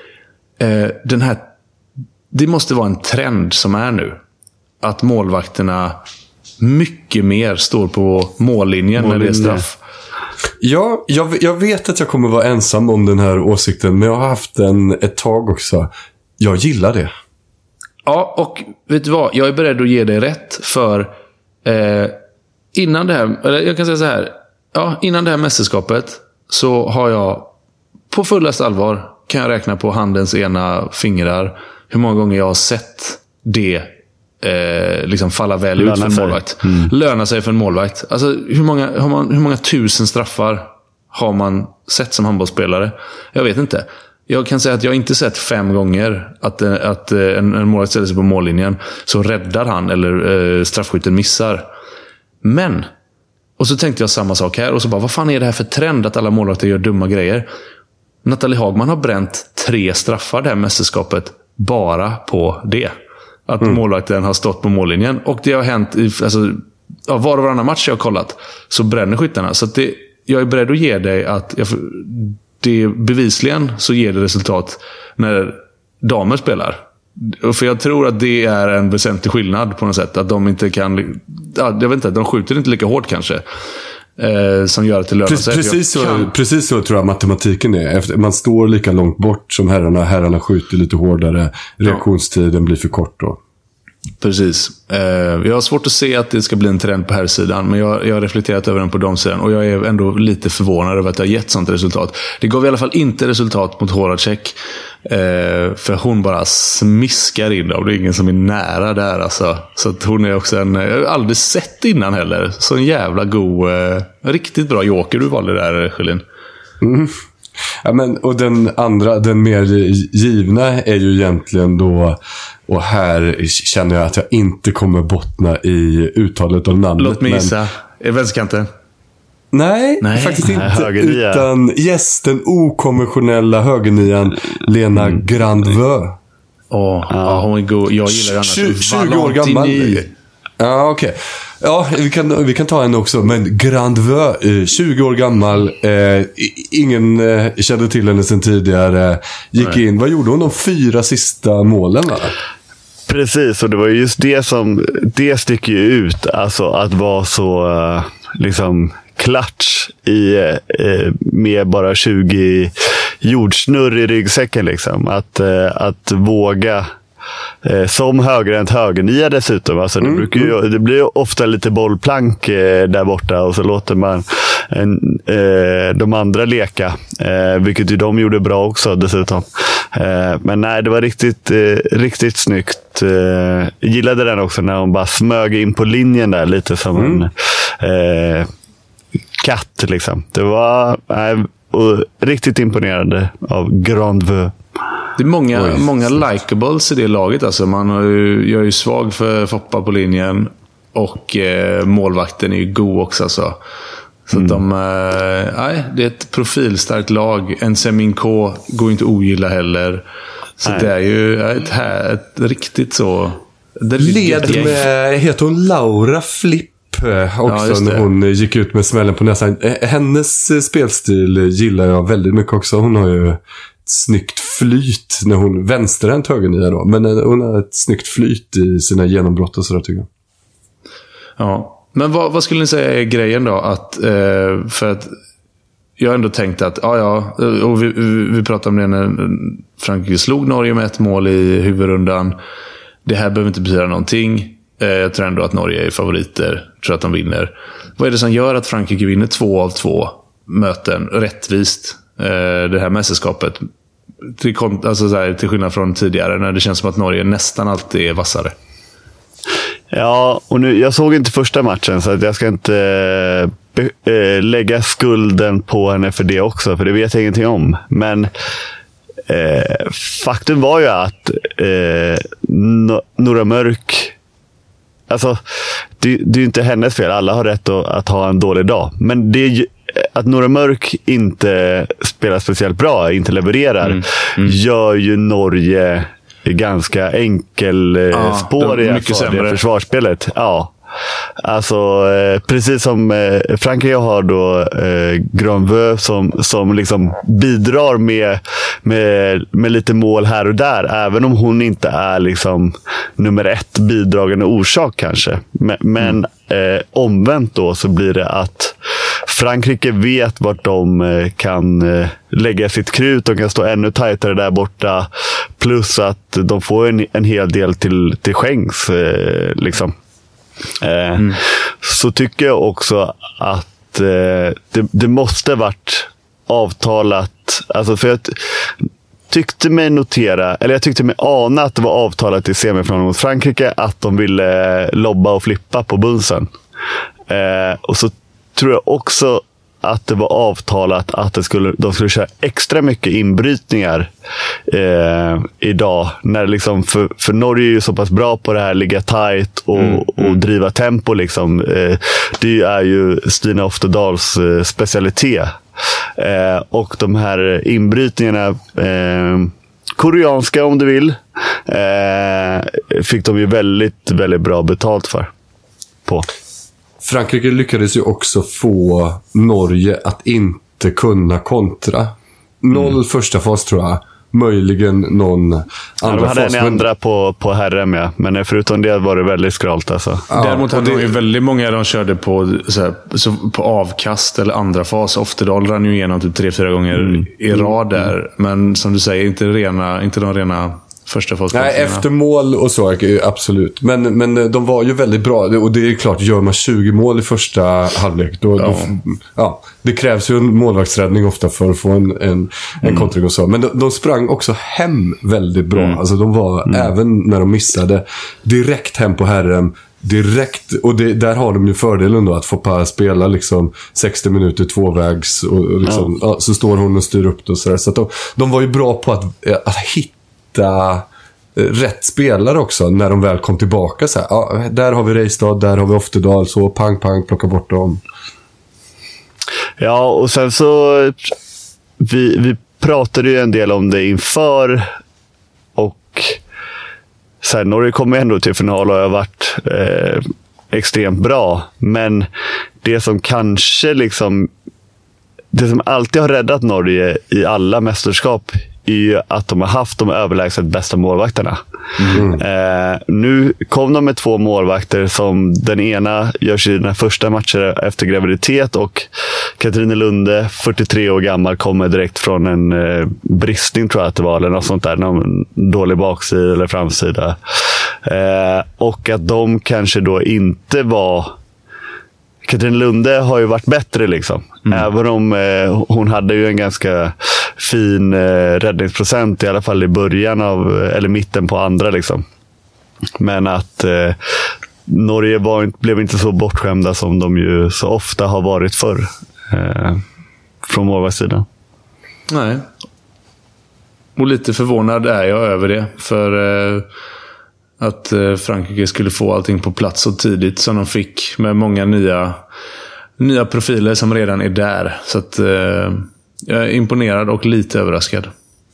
Eh, den här, det måste vara en trend som är nu. Att målvakterna mycket mer står på mållinjen, mållinjen. när det är straff. Ja, jag, jag vet att jag kommer vara ensam om den här åsikten, men jag har haft den ett tag också. Jag gillar det. Ja, och vet du vad? Jag är beredd att ge dig rätt, för eh, innan det här, eller jag kan säga så här, ja, innan det här mästerskapet så har jag på fullast allvar, kan jag räkna på handens ena fingrar hur många gånger jag har sett det eh, liksom falla väl ut för en målvakt. Mm. Löna sig för en målvakt. Alltså, hur många, har man, hur många tusen straffar har man sett som handbollsspelare? Jag vet inte. Jag kan säga att jag inte sett fem gånger att, att en, en målvakt ställer sig på mållinjen, så räddar han eller eh, straffskytten missar. Men, och så tänkte jag samma sak här, och så bara, vad fan är det här för trend att alla målvakter gör dumma grejer? Nathalie Hagman har bränt tre straffar det här mästerskapet bara på det. Att mm. målvakten har stått på mållinjen. Och det har hänt i alltså, ja, var och varannan match jag har kollat, så bränner skyttarna. Så att det, jag är beredd att ge dig att jag, det bevisligen så ger det resultat när damer spelar. För jag tror att det är en väsentlig skillnad på något sätt. Att de inte kan... Ja, jag vet inte, de skjuter inte lika hårt kanske. Eh, som gör att det lönar sig. Precis så, kan... precis så tror jag matematiken är. Efter, man står lika långt bort som herrarna. Herrarna skjuter lite hårdare. Reaktionstiden ja. blir för kort då. Precis. Eh, jag har svårt att se att det ska bli en trend på här sidan, men jag, jag har reflekterat över den på damsidan, och jag är ändå lite förvånad över att det har gett sånt resultat. Det gav i alla fall inte resultat mot Horacek, eh, för hon bara smiskar in och det är ingen som är nära där alltså. Så att hon är också en, jag har aldrig sett innan heller, så en jävla god, eh, riktigt bra joker du valde där, Sjölin. Mm. Ja, men, och den andra, den mer givna är ju egentligen då, och här känner jag att jag inte kommer bottna i uttalet av namnet. Låt mig gissa, är vänsterkanten? Nej, Nej, faktiskt inte. Högernia. Utan gästen okonventionella högernian Lena mm. Grandvö. Åh, oh, ja. hon är god. Jag gillar henne. tjugo år gammal. Ja, okej. Okay. Ja, vi kan, vi kan ta en också. Men Grandvö, tjugo år gammal. Eh, ingen eh, kände till henne sedan tidigare. Gick Nej. in. Vad gjorde hon de fyra sista målen, va? Precis, och det var just det som det sticker ju ut. Alltså att vara så liksom klatsch i, eh, med bara tjugo jordsnurr i ryggsäcken. Liksom. Att, eh, att våga... Som högerhänt högernia dessutom. Alltså det, mm. brukar ju, det blir ju ofta lite bollplank eh, där borta, och så låter man en, eh, de andra leka. Eh, vilket ju de gjorde bra också dessutom. Eh, men nej, det var riktigt, eh, riktigt snyggt. Eh, gillade den också när hon bara smög in på linjen där lite som mm. en eh, katt liksom. Det var eh, och riktigt imponerande av Grandvö. Det är många, Oj, många likables i det laget. Alltså man har ju, jag är ju svag för Foppa på linjen. Och eh, målvakten är ju god också. Alltså. Så mm. att de, eh, nej, det är ett profilstarkt lag. En Seminko går inte att ogilla heller. Så nej. det är ju ett, ett riktigt så... Det led med, heter hon Laura Flipp också, ja, när hon gick ut med smällen på näsan. Hennes spelstil gillar jag väldigt mycket också. Hon har ju snyggt flyt när hon vänsterhänt högernia då, men hon har ett snyggt flyt i sina genombrott och sådär, tycker jag. Ja, men vad, vad skulle ni säga är grejen då? Att, eh, för att jag ändå tänkte att ja, ja, och vi, vi pratade om det när Frankrike slog Norge med ett mål i huvudrundan. Det här behöver inte betyda någonting. eh, Jag tror ändå att Norge är favoriter. Jag tror att de vinner. Vad är det som gör att Frankrike vinner två av två möten rättvist det här mästerskapet, till, alltså så här, till skillnad från tidigare när det känns som att Norge nästan alltid är vassare? Ja, och nu, jag såg inte första matchen, så att jag ska inte äh, äh, lägga skulden på henne för det också, för det vet jag ingenting om. Men äh, faktum var ju att äh, no- Nora Mörk, alltså det, det är ju inte hennes fel, alla har rätt att, att ha en dålig dag, men det är ju att Nora Mörk inte spelar speciellt bra, inte levererar, mm. Mm. gör ju Norge ganska enkelspåriga ja, för det försvarsspelet. Ja. Alltså, eh, precis som eh, Frankrike har då eh, Grandvö som, som liksom bidrar med, med, med lite mål här och där, även om hon inte är liksom nummer ett bidragande orsak kanske. Men, men eh, omvänt då så blir det att Frankrike vet vart de eh, kan eh, lägga sitt krut. De kan stå ännu tajtare där borta, plus att de får en, en hel del till, till skänks eh, liksom. Eh, mm. Så tycker jag också att eh, det, det måste varit avtalat, alltså för att tyckte mig notera, eller jag tyckte mig ana att det var avtalat i semifinalen mot Frankrike att de ville lobba och flippa på Bunsen. Eh, och så tror jag också att det var avtalat att det skulle, de skulle köra extra mycket inbrytningar eh, idag. När liksom, för, för Norge är ju så pass bra på det här, ligga tight och, mm, och mm. driva tempo. Liksom. Eh, det är ju Stina Oftedals eh, specialitet. Eh, och de här inbrytningarna, eh, koreanska om du vill, eh, fick de ju väldigt, väldigt bra betalt för. På. Frankrike lyckades ju också få Norge att inte kunna kontra. Noll mm. första fas tror jag. Möjligen någon andra ja, de hade fas. en andra på, på herren med. Men förutom det var det väldigt skralt alltså. Ja, däremot hade det... de ju väldigt många de körde på, så här, så på avkast eller andra fas. Oftedal rann ju igenom typ tre, fyra gånger mm. i rad där. Mm. Men som du säger, inte, rena, inte de rena... första fas. Nej, efter mål och så, absolut. Men, men de var ju väldigt bra. Och det är klart, gör man tjugo mål i första halvlek, då, ja. Då, ja, det krävs ju en målvaktsräddning ofta för att få en, en, en mm. kontring och så. Men de, de sprang också hem väldigt bra. Mm. Alltså de var, mm. även när de missade, direkt hem på herren. Direkt, och det, där har de ju fördelen då, att få bara spela liksom sextio minuter tvåvägs och, och liksom, ja. Ja, så står hon och styr upp det och sådär. Så att de, de var ju bra på att, att hitta rätt spelare också när de väl kom tillbaka så här, ja, där har vi Reistad, där har vi Oftedal, så pang pang plocka bort dem. Ja, och sen så vi, vi pratade ju en del om det inför, och så här, Norge kommer ändå till final och har varit eh, extremt bra, men det som kanske liksom det som alltid har räddat Norge i alla mästerskap är ju att de har haft de överlägset bästa målvakterna. Mm. Eh, nu kom de med två målvakter som den ena gör sina första matcher efter graviditet, och Katrine Lunde, fyrtiotre år gammal, kommer direkt från en eh, bristning tror jag att det var, eller något sånt där, någon dålig baksida eller framsida. Eh, och att de kanske då inte var... Katrin Lunde har ju varit bättre liksom. Mm. Även om eh, hon hade ju en ganska fin eh, räddningsprocent i alla fall i början av, eller mitten på andra liksom. Men att eh, Norge var, blev inte så bortskämda som de ju så ofta har varit förr eh, från målvaktssidan. Nej. Och lite förvånad är jag över det, för eh, att Frankrike skulle få allting på plats så tidigt som de fick, med många nya, nya profiler som redan är där. Så att eh, jag är imponerad och lite överraskad.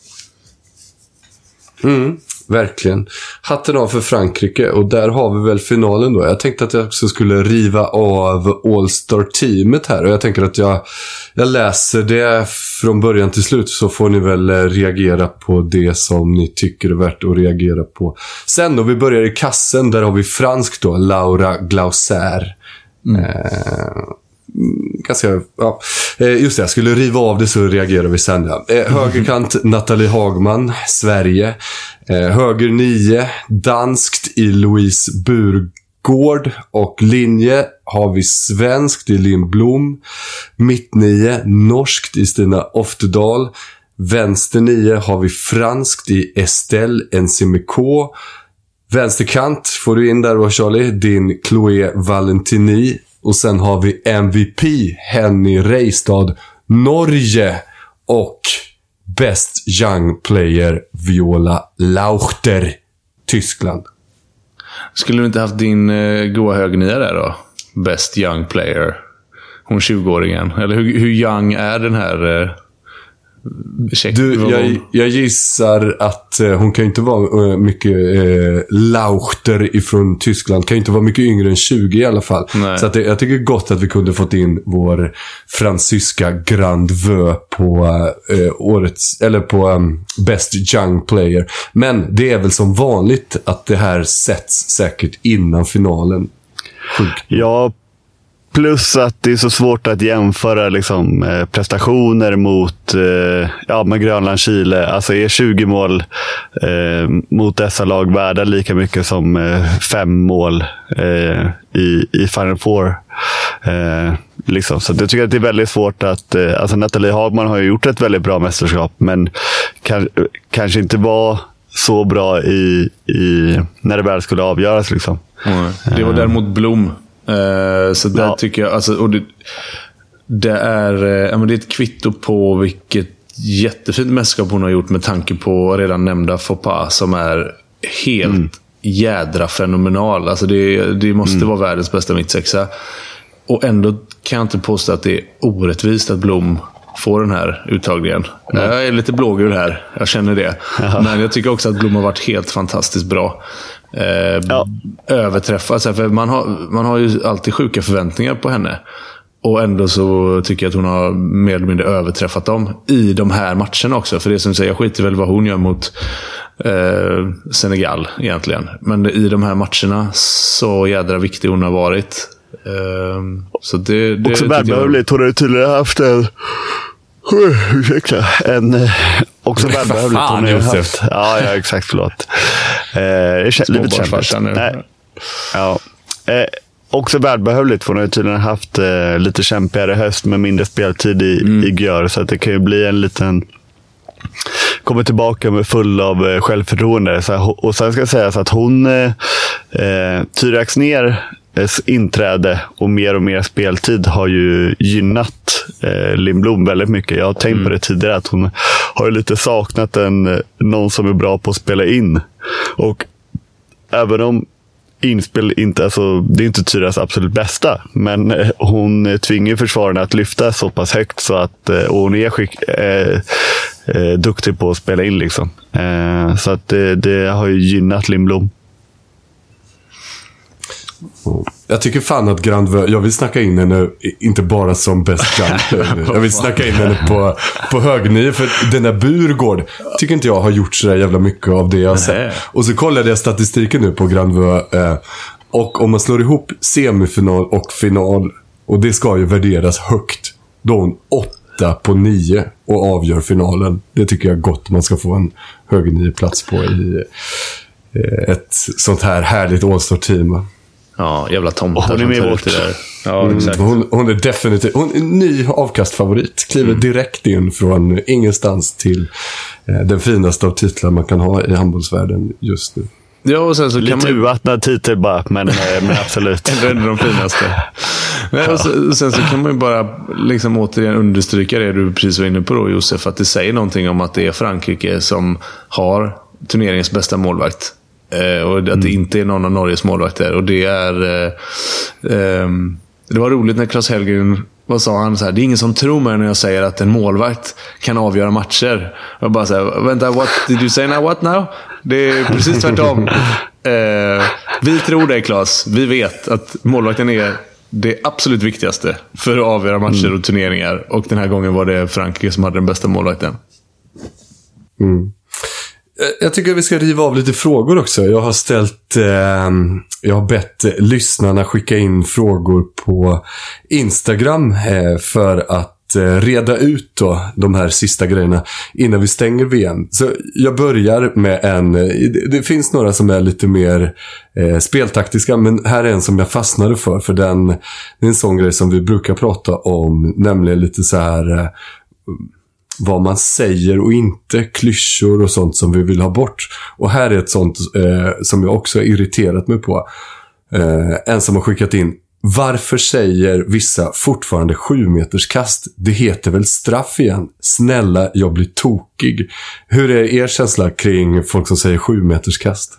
Mm, verkligen. Hatten av för Frankrike, och där har vi väl finalen då. Jag tänkte att jag också skulle riva av All-Star-teamet här, och jag tänker att jag, jag läser det från början till slut, så får ni väl reagera på det som ni tycker är värt att reagera på. Sen då, vi börjar i kassen, där har vi fransk då, Laura Glauser. Mm. Eh, ganska, ja. Just det, jag skulle riva av det så reagerar vi sen. Ja. Eh, högerkant Nathalie Hagman, Sverige. Eh, höger nio, danskt i Louise Burgård, och linje har vi svenskt i Linn Blom. Mitt nio, norskt i Stina Oftedal. Vänster nio har vi franskt i Estelle Nsimeko. Vänsterkant får du in där då, Charlie, din Chloé Valentini. Och sen har vi M V P Henny Reistad, Norge, och Best Young Player Viola Lauchter, Tyskland. Skulle du inte haft din eh, goa högnia där då? Best Young Player. Hon tjugo-åringen. Eller hur, hur young är den här... Eh, du, jag, jag gissar att eh, hon kan inte vara eh, mycket eh, Lauchter ifrån Tyskland. Kan inte vara mycket yngre än tjugo i alla fall. Nej. Så att det, jag tycker gott att vi kunde fått in vår fransyska Grand Vö på eh, årets, eller på um, Best Young Player. Men det är väl som vanligt att det här sätts säkert innan finalen. Sjukt. Ja, plus att det är så svårt att jämföra liksom, eh, prestationer mot eh, ja, med Grönland, Chile. Alltså är tjugo mål eh, mot dessa lag värda lika mycket som eh, fem mål eh, i, i Final Four. Eh, Liksom. Så jag tycker att det är väldigt svårt att... Alltså Nathalie Hagman har ju gjort ett väldigt bra mästerskap, men kan, kanske inte var så bra i, i när det väl skulle avgöras. Liksom. Mm. Det var däremot Blom. Uh, så där ja. tycker jag... Alltså, och det, det, är, uh, men det är ett kvitto på vilket jättefint mästerskap hon har gjort med tanke på redan nämnda Foppa som är helt mm. jädra fenomenal. Alltså det, det måste mm. vara världens bästa mittsexa. Och ändå kan jag inte påstå att det är orättvist att Blom får den här uttagningen. Mm. Jag är lite blågul här, jag känner det. Jaha. Men jag tycker också att Blom har varit helt fantastiskt bra. Eh, ja. Överträffat. För man har, man har ju alltid sjuka förväntningar på henne. Och ändå så tycker jag att hon har mer eller mindre överträffat dem i de här matcherna också. För det som säger, jag skiter väl vad hon gör mot eh, Senegal egentligen. Men i de här matcherna så jädra viktig hon har varit. Um, så det, det också välbehövligt. Hon har ju tydligen haft en ursäkta en också välbehövligt. Hon har ju haft ja, ja exakt, förlåt. Eh, livet kämpigt. Nej. Ja. Eh, också välbehövligt, för hon har ju tydligen haft eh, lite kämpigare höst med mindre speltid i, mm. i Gör, så att det kan ju bli en liten kommer tillbaka med full av eh, självförtroende. Så, och sen ska jag säga så att hon eh, Tyra Axnér inträde och mer och mer speltid har ju gynnat eh, Lindblom väldigt mycket. Jag har tänkt mm. på det tidigare att hon har lite saknat en, någon som är bra på att spela in. Och även om inspel inte, alltså, det är inte Tyras absolut bästa, men eh, hon tvingar försvararna att lyfta så pass högt så att eh, och hon är skick, eh, eh, duktig på att spela in liksom. Eh, så att det, det har ju gynnat Lindblom. Jag tycker fan att Grandvö, jag vill snacka in henne inte bara som bäst jumper. Jag vill snacka in henne på, på högnio, för den där Burgård tycker inte jag har gjort så där jävla mycket av det jag sett. Och så kollade jag statistiken nu på Grandvö eh, och om man slår ihop semifinal och final, och det ska ju värderas högt, då hon åtta på nio och avgör finalen. Det tycker jag gott man ska få en högnio-plats på i eh, ett sånt här härligt all-star-team. Ja, jävla tomtar. Hon är med bort. Ja, mm, exakt. Hon, hon är definitivt hon är en ny avkastfavorit. Kliver mm. direkt in från ingenstans till eh, den finaste av titlar man kan ha i handbollsvärlden just nu. Ja, och sen så lite kan man urvattnad titel bara, men, men absolut. Det är de finaste. Nej, och, så, och sen så kan man ju bara liksom återigen understryka det du precis var inne på då, Josef, att det säger någonting om att det är Frankrike som har turneringens bästa målvakt. Eh, och att mm. det inte är någon av Norges målvakter. Och det är eh, eh, det var roligt när Claes Hellgren, vad sa han så här, det är ingen som tror mig när jag säger att en målvakt kan avgöra matcher. Jag bara så här, vänta, what did you say now, what now? Det är precis tvärtom. eh, vi tror det, Claes. Vi vet att målvakten är det absolut viktigaste för att avgöra matcher mm. och turneringar. Och den här gången var det Frankrike som hade den bästa målvakten. Mm. Jag tycker att vi ska riva av lite frågor också. Jag har ställt eh, jag har bett lyssnarna skicka in frågor på Instagram eh, för att eh, reda ut då de här sista grejerna innan vi stänger V M. Så jag börjar med en, det, det finns några som är lite mer eh, speltaktiska, men här är en som jag fastnade för, för den, det är en sån grej som vi brukar prata om, nämligen lite så här eh, vad man säger och inte, klyschor och sånt som vi vill ha bort. Och här är ett sånt eh, som jag också har irriterat mig på. Eh, en som har skickat in: varför säger vissa fortfarande sju meters kast? Det heter väl straff igen? Snälla, jag blir tokig. Hur är er känsla kring folk som säger sju meters kast?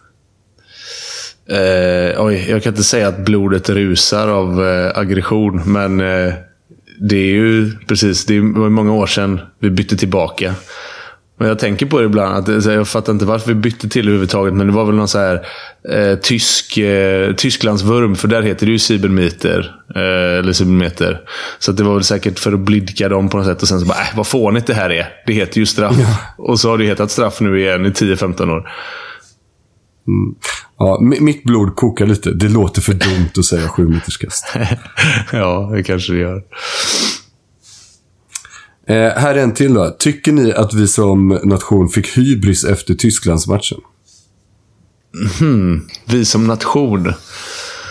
Eh, oj, jag kan inte säga att blodet rusar av eh, aggression, men eh, det är ju precis, det var många år sedan vi bytte tillbaka. Men jag tänker på det ibland, att jag fattar inte varför vi bytte till överhuvudtaget, men det var väl någon så här eh, tysk eh, Tysklandsvurm, för där heter det ju cybermeter eh, eller cybermeter. Så att det var väl säkert för att blidka dem på något sätt, och sen så bara, äh, vad fånigt det här är. Det heter ju straff. Ja. Och så har det hetat straff nu igen i tio femton år. Mm. Ja, mitt blod kokar lite. Det låter för dumt att säga sju meters kast. Ja, det kanske det gör. Eh, här är en till då. Tycker ni att vi som nation fick hybris efter Tysklandsmatchen? Mm, vi som nation.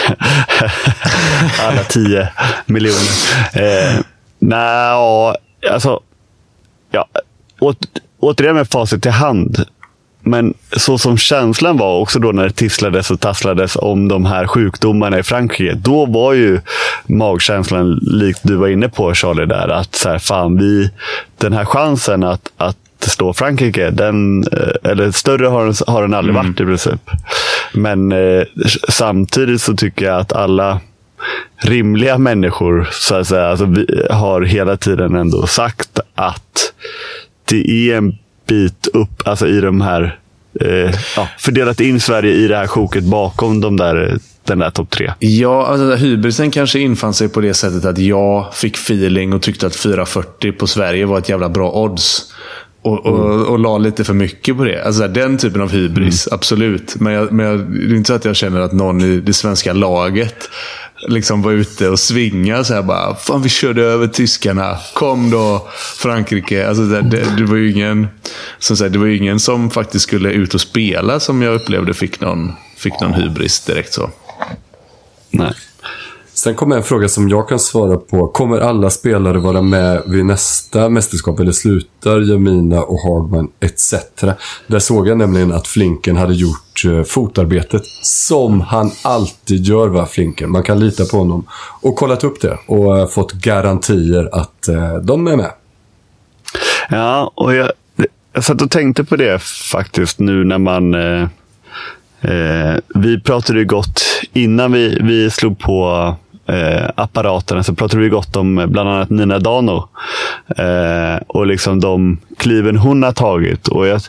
Alla tio miljoner. Eh, nej, alltså ja, åt, återigen med facit i hand. Men så som känslan var också då när det tisslades och tasslades om de här sjukdomarna i Frankrike, då var ju magkänslan likt du var inne på, Charlie, där att så här, fan, vi, den här chansen att, att slå Frankrike, den, eller större har den, har den aldrig mm. varit i princip. Men eh, samtidigt så tycker jag att alla rimliga människor så att säga, alltså, vi har hela tiden ändå sagt att det är en bit upp, alltså i de här eh, ja, fördelat in Sverige i det här sjoket bakom de där, den där topp tre. Ja, alltså hybrisen kanske infann sig på det sättet att jag fick feeling och tyckte att fyra fyrtio på Sverige var ett jävla bra odds. Och, och, mm. och la lite för mycket på det. Alltså den typen av hybris, mm. absolut. Men, jag, men jag, det är inte så att jag känner att någon i det svenska laget liksom var ute och svinga så här bara, fan vi körde över tyskarna, kom då Frankrike. Alltså det, det, det var ju ingen som sagt, det var ju ingen som faktiskt skulle ut och spela som jag upplevde fick någon, fick någon hybris direkt så. Nej. Sen kommer en fråga som jag kan svara på. Kommer alla spelare vara med vid nästa mästerskap eller slutar Jamina och Hagman et cetera? Där såg jag nämligen att Flinken hade gjort uh, fotarbetet som han alltid gör, va, Flinken. Man kan lita på honom. Och kollat upp det och uh, fått garantier att uh, de är med. Ja, och jag, jag satt och tänkte på det faktiskt nu när man... Uh... Eh, vi pratade ju gott innan vi, vi slog på eh, apparaterna, så pratade vi gott om bland annat Nina Dano eh, och liksom de kliven hon har tagit, och jag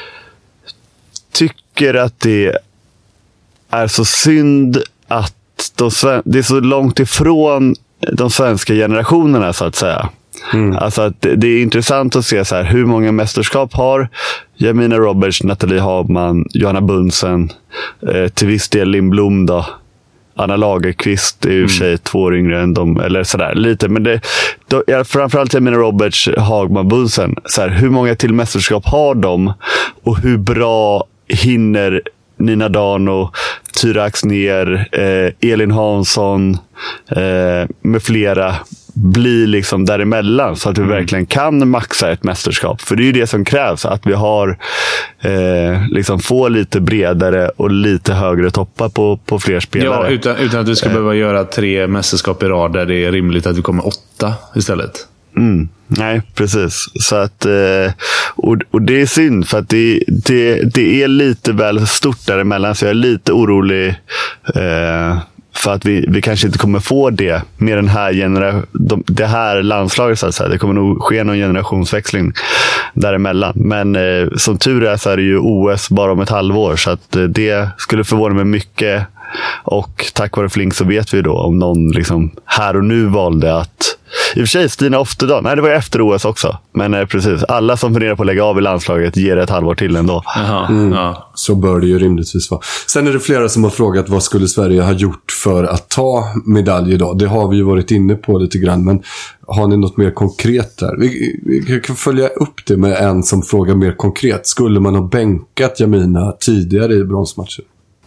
tycker att det är så synd att de, det är så långt ifrån de svenska generationerna så att säga. Mm. Alltså att det, det är intressant att se så här, hur många mästerskap har Jamina Roberts, Nathalie Hagman, Johanna Bunsen, eh, till viss del Lindblom då, Anna Lagerqvist är ju mm. för sig två år yngre än dem, eller sådär lite, men det, då, ja, framförallt Jamina Roberts, Hagman, Bunsen, så här, hur många till mästerskap har de och hur bra hinner Nina Dano, Tyra Axnér, eh, Elin Hansson eh, med flera bli liksom däremellan, så att vi mm. verkligen kan maxa ett mästerskap. För det är ju det som krävs, att vi har eh, liksom få lite bredare och lite högre toppar på, på fler spelare. Ja, utan, utan att vi ska eh. behöva göra tre mästerskap i rad där det är rimligt att vi kommer åtta istället. Mm. Nej, precis. Så att, eh, och, och det är synd, för att det, det, det är lite väl stort däremellan, så jag är lite orolig eh, för att vi, vi kanske inte kommer få det med den här genera- de, det här landslaget, så att säga. Det kommer nog ske någon generationsväxling däremellan. Men eh, som tur är så är det ju O S bara om ett halvår, så att eh, det skulle förvåna mig mycket. Och tack vare Flink så vet vi då om någon liksom här och nu valde att, i och för sig Stina Oftedal, nej det var efter O S också, men eh, precis, alla som funderar på att lägga av i landslaget ger ett halvår till ändå. Aha, mm. ja. Så bör det ju rimligtvis vara. Sen är det flera som har frågat vad skulle Sverige ha gjort för att ta medalj idag. Det har vi ju varit inne på lite grann, men har ni något mer konkret där? Vi, vi kan följa upp det med en som frågar mer konkret. Skulle man ha bänkat Jamina tidigare i bronsmatchen?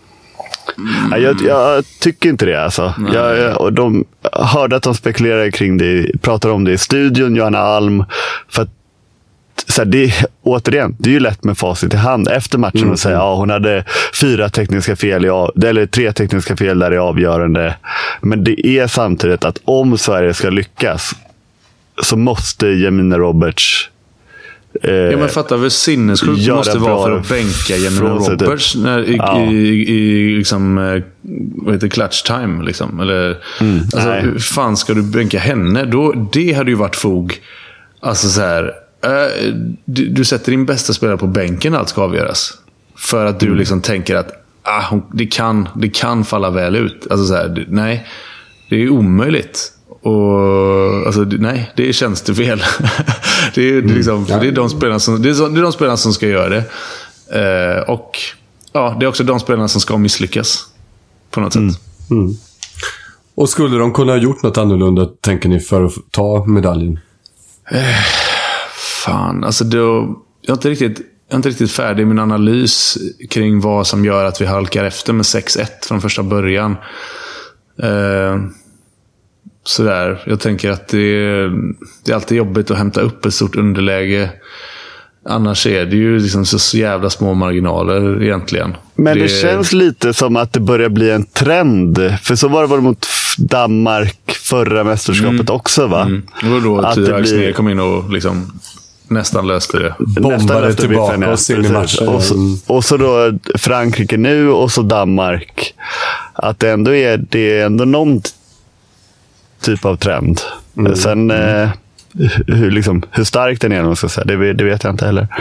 Mm. Jag, jag tycker inte det alltså. Jag, jag, och de hörde att de spekulerar kring det, pratar om det i studion, Johanna Alm, för att så här, det, återigen, det är ju lätt med facit i hand efter matchen mm. att säga ja, hon hade fyra tekniska fel i av, eller tre tekniska fel där i avgörande. Men det är samtidigt att om Sverige ska lyckas så måste Jamina Roberts Eh, ja, men fattar vi sinnessjukt det måste vara för att bänka Jamina Roberts när, i, ja. i, i, i liksom, vad heter clutch time liksom. Eller, mm, alltså, hur fan ska du bänka henne? Då, det hade ju varit fog. Alltså så här, äh, du, du sätter din bästa spelare på bänken, allt ska avgöras. För att du mm. liksom tänker att ah, hon, det, kan, det kan falla väl ut. Alltså så här, det, nej, det är omöjligt. Och alltså, nej, det är tjänstefel. det, är, mm. det, är liksom, det, är de spelarna som, det, är, det är de spelarna som ska göra det. Eh, och ja, det är också de spelarna som ska misslyckas på något mm. sätt. Mm. Och skulle de kunna ha gjort något annorlunda, tänker ni, för att ta medaljen? Eh, fan, alltså då, jag är inte riktigt jag är inte riktigt färdig med min analys kring vad som gör att vi halkar efter med sex ett från första början. Eh, sådär. Jag tänker att det är, det är alltid jobbigt att hämta upp ett stort underläge. Annars är det ju liksom så jävla små marginaler egentligen. Men det, det känns lite som att det börjar bli en trend. För så var det bara mot Danmark förra mästerskapet mm. också, va? Mm. Det var då att Tyra det blir... Axnér kom in och liksom nästan löste det. Bombade tillbaka och sin match. Och så, och så då Frankrike nu och så Danmark. Att det ändå är, det är ändå någon typ av trend. Mm. Sen mm. Eh, hur, liksom, hur stark den är, man ska säga, det, det vet jag inte heller.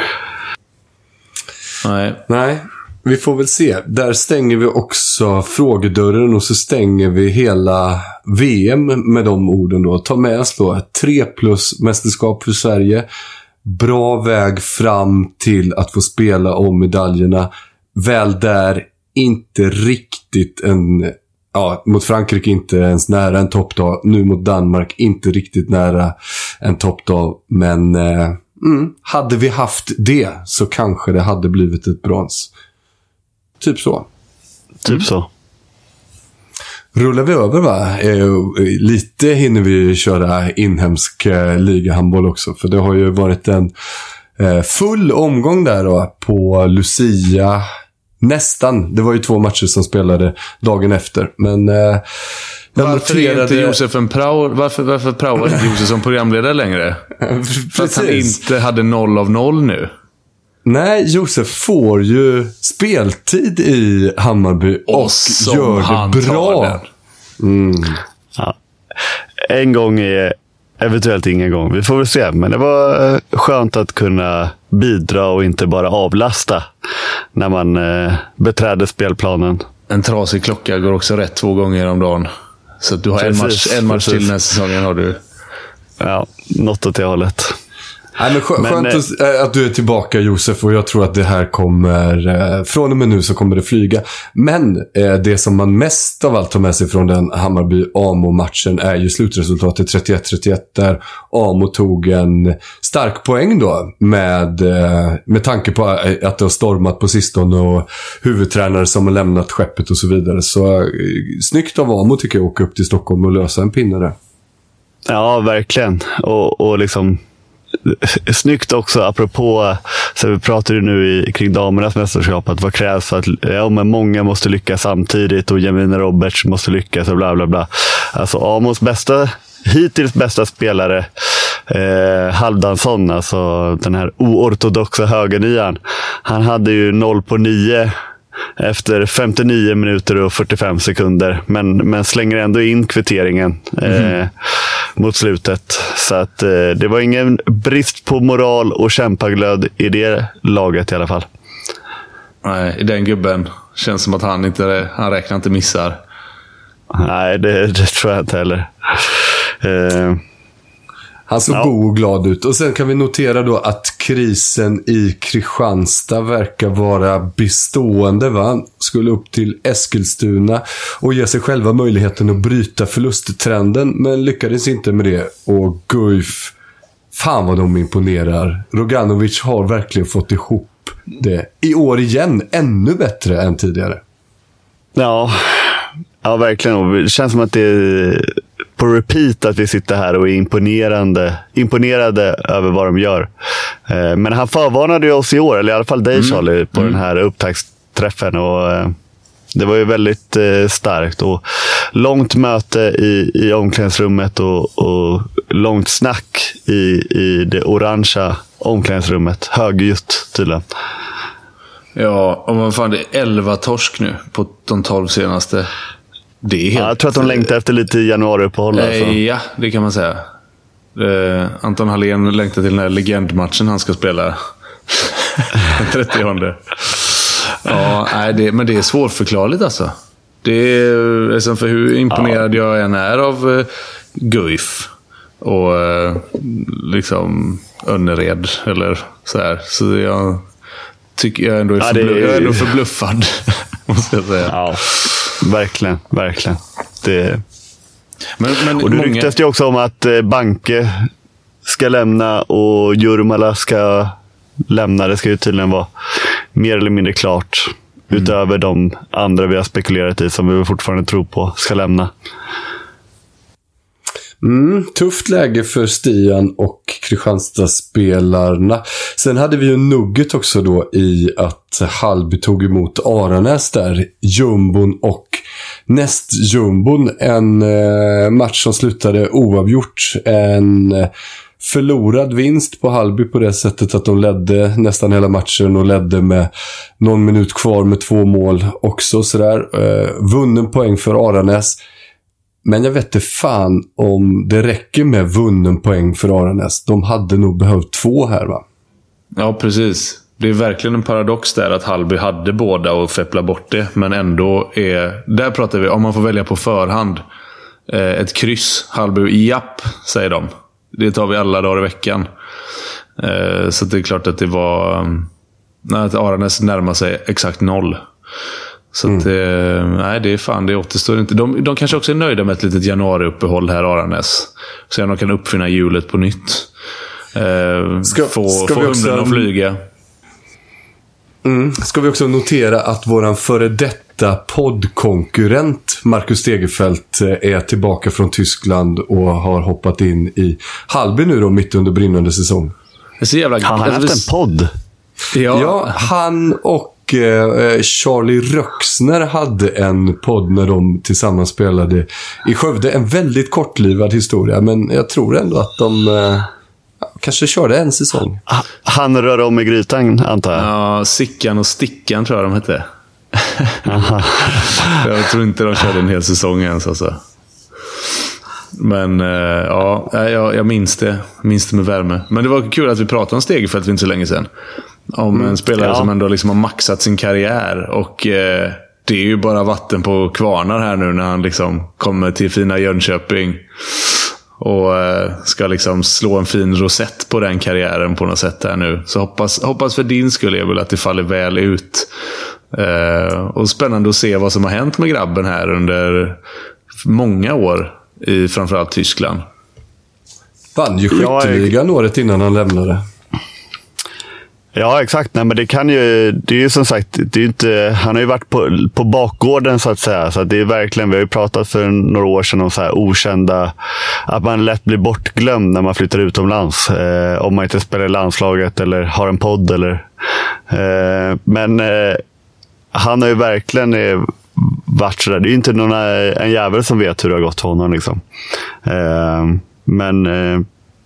Nej. Nej, vi får väl se. Där stänger vi också frågedörren och så stänger vi hela V M med de orden då. Ta med oss då ett tre plus mästerskap för Sverige. Bra väg fram till att få spela om medaljerna. Väl där, inte riktigt en... Ja, mot Frankrike inte ens nära en toppdag. Nu mot Danmark inte riktigt nära en toppdag. Men eh, mm, hade vi haft det så kanske det hade blivit ett brons. Typ så. Typ mm. så. Rullar vi över, va? Eh, lite hinner vi köra inhemsk eh, ligahandboll också. För det har ju varit en eh, full omgång där då, på Lucia. Nästan. Det var ju två matcher som spelade dagen efter. Men eh, varför är inte Josef en prao? Varför, varför praoar inte Josef som programledare längre? För att han inte hade noll av noll nu. Nej, Josef får ju speltid i Hammarby och, och gör det bra. Mm. Ja. En gång är eventuellt ingen gång. Vi får väl se. Men det var skönt att kunna bidra och inte bara avlasta när man eh, beträder spelplanen. En trasig klocka går också rätt två gånger om dagen. Så att du har precis, en match, en match till nästa säsongen har du. Ja, något åt det hållet. Nej, men skö- men, skönt att, att du är tillbaka, Josef, och jag tror att det här kommer eh, från och med nu så kommer det flyga. Men eh, det som man mest av allt tar med sig från den Hammarby-Amo-matchen är ju slutresultatet trettioett trettioett, där Amo tog en stark poäng då med, eh, med tanke på att det har stormat på sistone och huvudtränare som har lämnat skeppet och så vidare. Så eh, snyggt av Amo tycker jag att åka upp till Stockholm och lösa en pinne där. Ja, verkligen. Och, och liksom snyggt också, apropå så vi pratar ju nu i, kring damernas mästerskap, att vad krävs för att ja, men många måste lyckas samtidigt och Jamina Roberts måste lyckas och bla bla bla. Alltså Amos bästa, hittills bästa spelare eh, Halvdansson, alltså den här oortodoxa högernian, han hade ju noll på nio efter femtionio minuter och fyrtiofem sekunder, men, men slänger ändå in kvitteringen mm. eh, mot slutet. Så att eh, det var ingen brist på moral och kämpaglöd i det laget i alla fall. Nej, i den gubben känns som att han inte han räknar inte missar. Nej, det, det tror jag inte heller. Eh, Han såg ja. god och glad ut. Och sen kan vi notera då att krisen i Kristianstad verkar vara bestående, va? Skulle upp till Eskilstuna och ge sig själva möjligheten att bryta förlusttrenden, men lyckades inte med det. Och Guif, fan vad de imponerar. Roganovic har verkligen fått ihop det. I år igen, ännu bättre än tidigare. Ja, ja verkligen. Och det känns som att det är på repeat att vi sitter här och är imponerande, imponerade över vad de gör. Eh, men han förvarnade ju oss i år, eller i alla fall dig mm. Charlie, på mm. den här upptaktsträffen. Och eh, det var ju väldigt eh, starkt. Och långt möte i, i omklädningsrummet och, och långt snack i, i det orangea omklädningsrummet. Högljutt tydligen. Ja, och man fan, det är elva torsk nu på de tolv senaste. Det är helt... ja, jag tror att de längtar efter lite januariuppehåll. Alltså. Ja, det kan man säga. Uh, Anton Hallén längtar till den här legendmatchen han ska spela. Den trettionde. Ja, nej, det, men det är svårförklarligt alltså. Det är liksom, för hur imponerad ja. jag än är av uh, Guif och uh, liksom Önnered eller så här. Så jag tycker jag ändå är, ja, förbluff, är... jag är ändå förbluffad. Måste jag säga. Ja, verkligen, verkligen. Det... Men, men och det många... ryktas ju också om att Banke ska lämna och Jurmala ska lämna. Det ska ju tydligen vara mer eller mindre klart. Mm. Utöver de andra vi har spekulerat i som vi fortfarande tror på ska lämna. Mm, tufft läge för Stian och Kristianstad-spelarna. Sen hade vi ju nugget också då i att Hallby tog emot Aranäs där. Jumbon och näst Jumbon. En eh, match som slutade oavgjort. En eh, förlorad vinst på Hallby på det sättet att de ledde nästan hela matchen och ledde med någon minut kvar med två mål också. Sådär. Eh, vunnen poäng för Aranäs. Men jag vet inte fan om det räcker med vunnen poäng för Aranäs. De hade nog behövt två här, va? Ja, precis. Det är verkligen en paradox där att Hallby hade båda och feppla bort det. Men ändå är... Där pratar vi om man får välja på förhand. Eh, ett kryss. Hallby, japp, säger de. Det tar vi alla dagar i veckan. Eh, så det är klart att det var... Nej, att Aranäs närmar sig exakt noll. Så att, mm. nej, det är fan, det återstår inte. De, de kanske också är nöjda med ett litet januariuppehåll här, Aranäs. Så att de kan uppfinna hjulet på nytt. Eh, ska få ska få humlen att flyga. Mm. Ska vi också notera att våran före detta poddkonkurrent Marcus Stegerfeldt är tillbaka från Tyskland och har hoppat in i Hallby nu då, mitt under brinnande säsong. Det är så jävla... Han har haft en podd. Ja, ja han och Charlie Röxner hade en podd när de tillsammans spelade i Skövde. En väldigt kortlivad historia, men jag tror ändå att de eh, kanske körde en säsong. Han rör om i grytan, antar jag. Ja, Sickan och Stickan tror jag de hette. Jag tror inte de körde en hel säsong ens alltså. Men eh, ja, jag, jag minns det minns det med värme. Men det var kul att vi pratade om Stegerfeldt för inte så länge sedan. Om mm, en spelare ja. som ändå liksom har maxat sin karriär. Och eh, det är ju bara vatten på kvarnar här nu när han liksom kommer till fina Jönköping. Och eh, ska liksom slå en fin rosett på den karriären på något sätt här nu. Så hoppas, hoppas för din skull är väl att det faller väl ut. Eh, och spännande att se vad som har hänt med grabben här under många år. I framförallt Tyskland. Vann ju skytteligan är... året innan han lämnade. Ja, exakt. Nej, men det kan ju, det är ju som sagt, det är inte, han har ju varit på, på bakgården så att säga. Så att det är verkligen, vi har ju pratat för några år sedan om så här okända, att man lätt blir bortglömd när man flyttar utomlands. Eh, om man inte spelar i landslaget eller har en podd. Eller, eh, men eh, han har ju verkligen... Eh, vart sådär. Det är ju inte någon, en jävel som vet hur det har gått för honom liksom. Eh, men eh,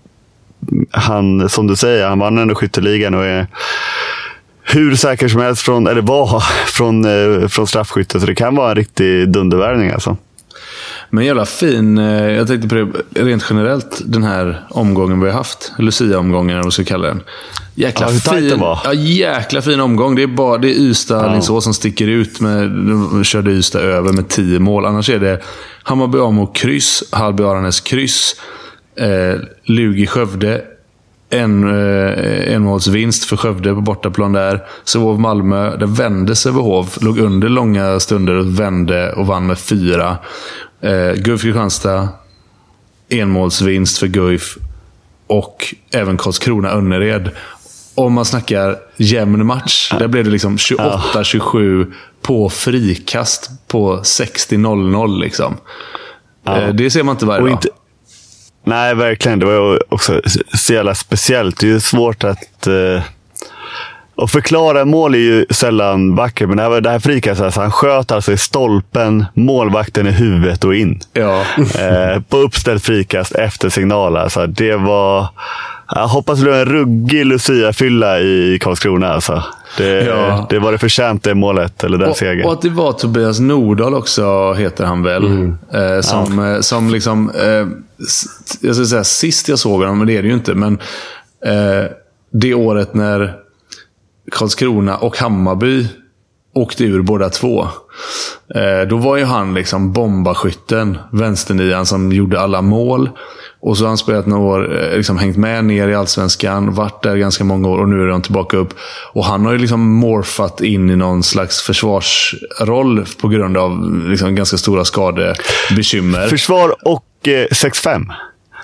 han, som du säger, han vann ändå skytteligan och är hur säker som helst från, eller var från, eh, från straffskytte, så det kan vara en riktig dundervärvning alltså. Men jävla fin, jag tänkte på det rent generellt, den här omgången vi har haft, Lucia-omgången eller vad ska kalla den. Jäkla ja, fin, ja, jäkla fin omgång. Det är bara det är Ystad, ja. Lingsås som sticker ut med, de körde Ystad över med tio mål. Annars är det Hammarby Amo kryss, Hallby Aranäs kryss, eh, Lugi Skövde, en, eh, en målsvinst för Skövde på bortaplan där. Sävehof Malmö, där vände Sävehof, låg under långa stunder och vände och vann med fyra. Eh, Guif Kristianstad, enmålsvinst för Guif och även Karlskrona Önnered. Om man snackar jämn match, där blev det liksom tjugoåtta tjugosju på frikast på sextio noll noll liksom. Ja. Eh, det ser man inte varje dag. Inte, nej, verkligen. Det var också så jävla speciellt. Det är ju svårt att... Eh, att förklara mål är ju sällan vackert, men det här, det här frikastet, alltså, han sköt alltså i stolpen, målvakten i huvudet och in. Ja. Eh, på uppställt frikast efter signal. Alltså, det var... Jag hoppas det blev en ruggig Lucia-fylla i Karlskrona. Alltså. Det, ja. det var det förtjänt det målet, eller den och, segern. och att det var Tobias Nordahl också, heter han väl. Mm. Eh, som, ja. som liksom... Eh, jag ska säga, sist jag såg honom, men det är det ju inte. Men eh, det året när Karlskrona och Hammarby åkte ur båda två. Eh, då var ju han liksom bombaskytten, vänsternian som gjorde alla mål. Och så har han spelat några år, eh, liksom hängt med ner i Allsvenskan, varit där ganska många år och nu är han tillbaka upp. Och han har ju liksom morfat in i någon slags försvarsroll på grund av liksom ganska stora skadebekymmer. Försvar och eh, sex fem.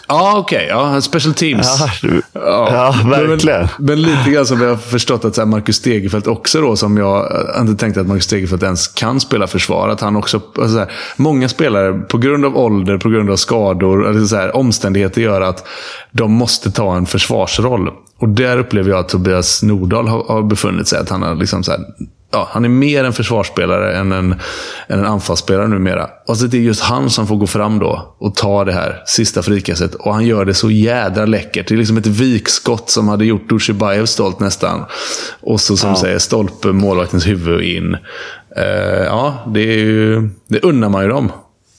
Ja, okej. Okay. Ja, special teams. Ja, du, ja. ja verkligen. Men, men lite grann som vi har förstått att så här, Marcus Stegerfeldt också då, som jag inte tänkte att Marcus Stegerfeldt ens kan spela försvar. Att han också, alltså så här, många spelare på grund av ålder, på grund av skador, eller så här, omständigheter gör att de måste ta en försvarsroll. Och där upplever jag att Tobias Nordahl har, har befunnit sig. Att han har liksom så här, ja, han är mer en försvarsspelare än en, än en anfallsspelare numera. Och så det är just han som får gå fram då och ta det här sista frikastet. Och han gör det så jädra läckert. Det är liksom ett vikskott som hade gjort Dushibayev stolt nästan. Och så som ja. säger stolpe målvaktens huvud in. Uh, ja, det är ju, det unnar man ju dem.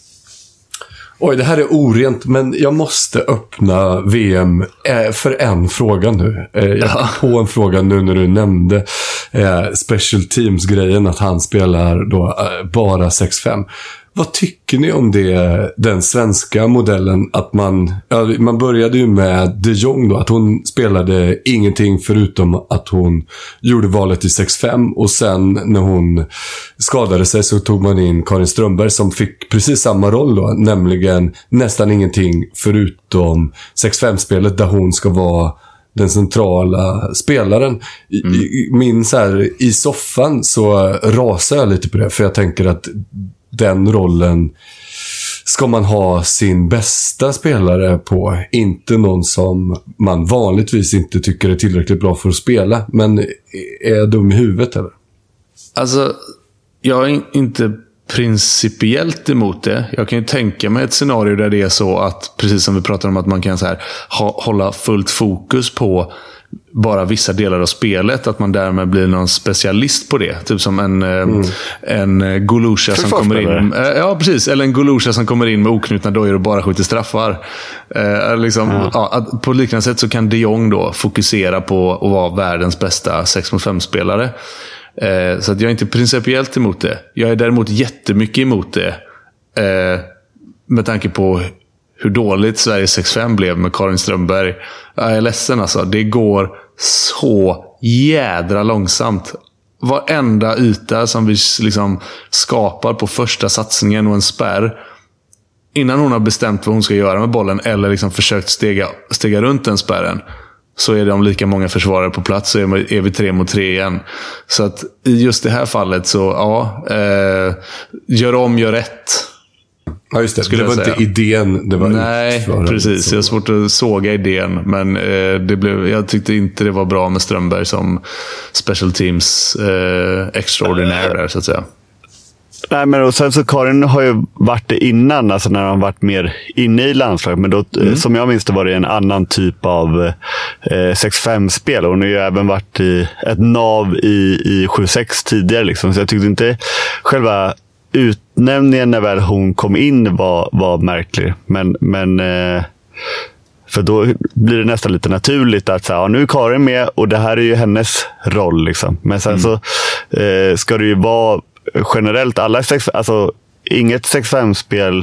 Oj, det här är orent, men jag måste öppna V M för en fråga nu. Jag kom på en fråga nu när du nämnde special teams-grejen, att han spelar då bara sex fem. Vad tycker ni om det, den svenska modellen, att man, ja, man började ju med De Jong då, att hon spelade ingenting förutom att hon gjorde valet i sex fem, och sen när hon skadade sig så tog man in Karin Strömberg som fick precis samma roll då, nämligen nästan ingenting förutom sex fem-spelet där hon ska vara den centrala spelaren. I, mm. i, min så här, i soffan så rasar jag lite på det, för jag tänker att den rollen ska man ha sin bästa spelare på, inte någon som man vanligtvis inte tycker är tillräckligt bra för att spela. Men är jag dum i huvudet eller? Alltså, jag är inte principiellt emot det. Jag kan ju tänka mig ett scenario där det är så att, precis som vi pratar om, att man kan så här, ha, hålla fullt fokus på bara vissa delar av spelet, att man därmed blir någon specialist på det, typ som en mm. en Golusha som kommer in, ja precis, eller en Golusha som kommer in med oknutna dojor och bara skjuter straffar. Eh, liksom, mm. ja, att på liknande sätt så kan De Jong då fokusera på att vara världens bästa sex mot fem spelare. Eh, så att jag är inte principiellt emot det. Jag är däremot jättemycket emot det, eh, med tanke på hur dåligt Sveriges sex fem blev med Karin Strömberg. Jag är ledsen alltså. Det går så jädra långsamt. Varenda yta som vi liksom skapar på första satsningen och en spärr, innan hon har bestämt vad hon ska göra med bollen eller liksom försökt stega, stega runt den spärren, så är det om lika många försvarare på plats, så är vi tre mot tre igen. Så att i just det här fallet så, ja, eh, gör om, gör rätt. Ja just det, skulle det var säga. Inte idén det var. Nej, precis, så. Jag har svårt att såga idén, men eh, det blev, jag tyckte inte det var bra med Strömberg som special teams eh, extraordinär där, så att säga. Nej, men och sen så Karin har ju varit det innan, alltså när han varit mer inne i landslaget, men då, mm. som jag minns det, var det en annan typ av eh, sex fem-spel. Hon har ju även varit i ett nav i, i sju sex tidigare liksom, så jag tyckte inte själva utnämningen när väl hon kom in var, var märklig, men, men eh, för då blir det nästan lite naturligt att så här, ja, nu är Karin med och det här är ju hennes roll liksom. Men sen mm. så eh, ska det ju vara generellt alla sex, alltså inget sex fem-spel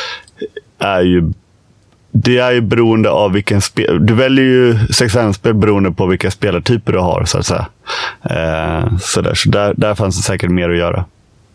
är ju, det är ju beroende av vilken spel, du väljer ju sex fem-spel beroende på vilka spelartyper du har, så att säga. Eh, så där, så där, där fanns det säkert mer att göra.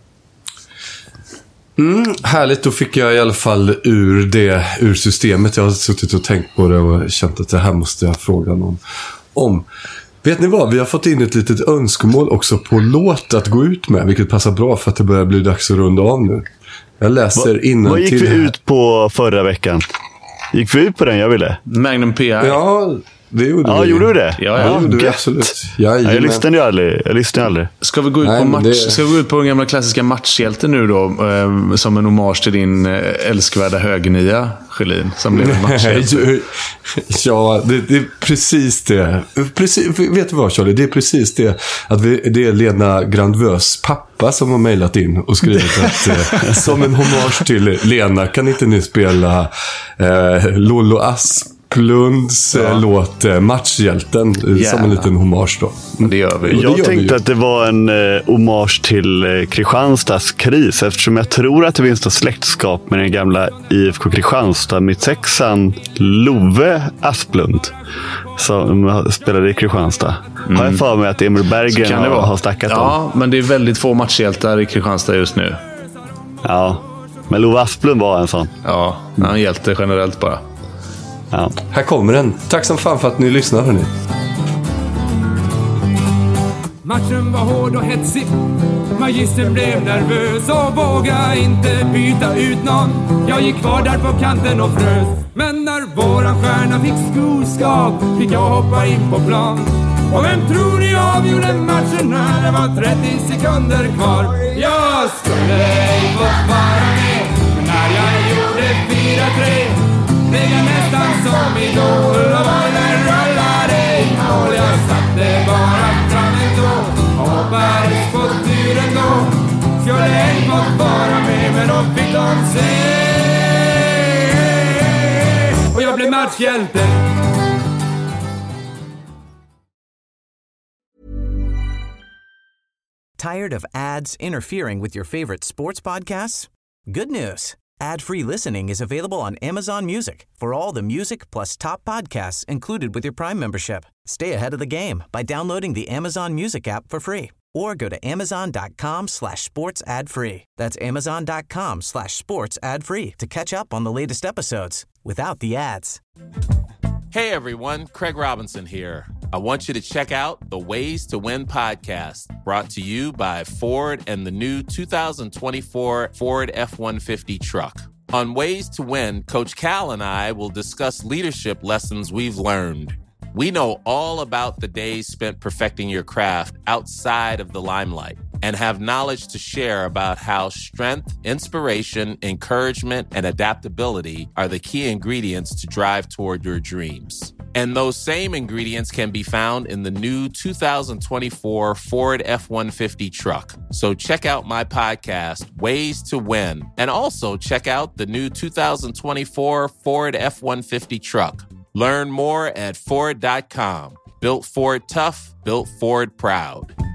Mm, härligt, då fick jag i alla fall ur det, ur systemet. Jag har suttit och tänkt på det och känt att det här måste jag fråga någon om. Vet ni vad, vi har fått in ett litet önskemål också på låt att gå ut med, vilket passar bra för att det börjar bli dags att runda av nu. Jag läser Va, innan Vad gick till vi ut på förra veckan? Gick vi ut på den jag ville? Magnum P I. Ja, det gjorde ja, vi. gjorde du det? Ja, ja, det gjorde vi absolut. Ja, jag lyssnade ju aldrig. Jag lyssnade aldrig. Ska vi gå ut Nej, på match? Det... Ska vi gå ut på den gamla klassiska matchhjälten nu då, eh, som en hommage till din eh, älskvärda högnia, Sjölin, som blev en matchhjälte? Ja, det, det är precis det. Precis, vet du vad, Charlie? Det är precis det. Att vi, det är Lena Grandvös pappa som har mejlat in och skrivit att eh, som en hommage till Lena, kan inte ni spela eh, Lolo Asp Plunds ja. låt Matchhjälten yeah. som en liten hommage då. Det gör vi. Jag gör tänkte vi att det var en eh, hommage till eh, Kristianstads kris, eftersom jag tror att det finns ett släktskap med den gamla I F K Kristianstad mittsexan Love Asplund som spelade i Kristianstad. Mm. Har jag för mig att Emil Bergen har, har snackat ja, om. Ja, men det är väldigt få matchhjältar i Kristianstad just nu. Ja, men Love Asplund var en sån. Ja, han är en hjälte generellt bara. Ja. Här kommer den. Tack som fan för att ni lyssnar, hörni. Matchen var hård och hetsig. Magistern blev nervös och vågade inte byta ut någon. Jag gick kvar där på kanten och frös. Men när våran stjärna fick skoskap fick jag hoppa in på plan. Och vem tror ni avgjorde matchen när det var trettio sekunder kvar? Jag skulle ej fått vara med, men när jag gjorde fyra tre blev jag nästan som idol. Och bollen rullade i mål, jag satte bara fram en tå och hoppades på turen då. Skulle ej fått vara med, men då fick de se. Och jag blev matchhjälte. Tired of ads interfering with your favorite sports podcasts? Good news. Ad-free listening is available on Amazon Music for all the music plus top podcasts included with your Prime membership. Stay ahead of the game by downloading the Amazon Music app for free or go to amazon.com slash sports ad free. That's amazon.com slash sports ad free to catch up on the latest episodes without the ads. Hey everyone, Craig Robinson here. I want you to check out the Ways to Win podcast, brought to you by Ford and the new two thousand twenty-four Ford F one fifty truck. On Ways to Win, Coach Cal and I will discuss leadership lessons we've learned. We know all about the days spent perfecting your craft outside of the limelight and have knowledge to share about how strength, inspiration, encouragement, and adaptability are the key ingredients to drive toward your dreams. And those same ingredients can be found in the new two thousand twenty-four Ford F one fifty truck. So check out my podcast, Ways to Win, and also check out the new two thousand twenty-four Ford F one fifty truck. Learn more at Ford dot com. Built Ford tough, built Ford proud.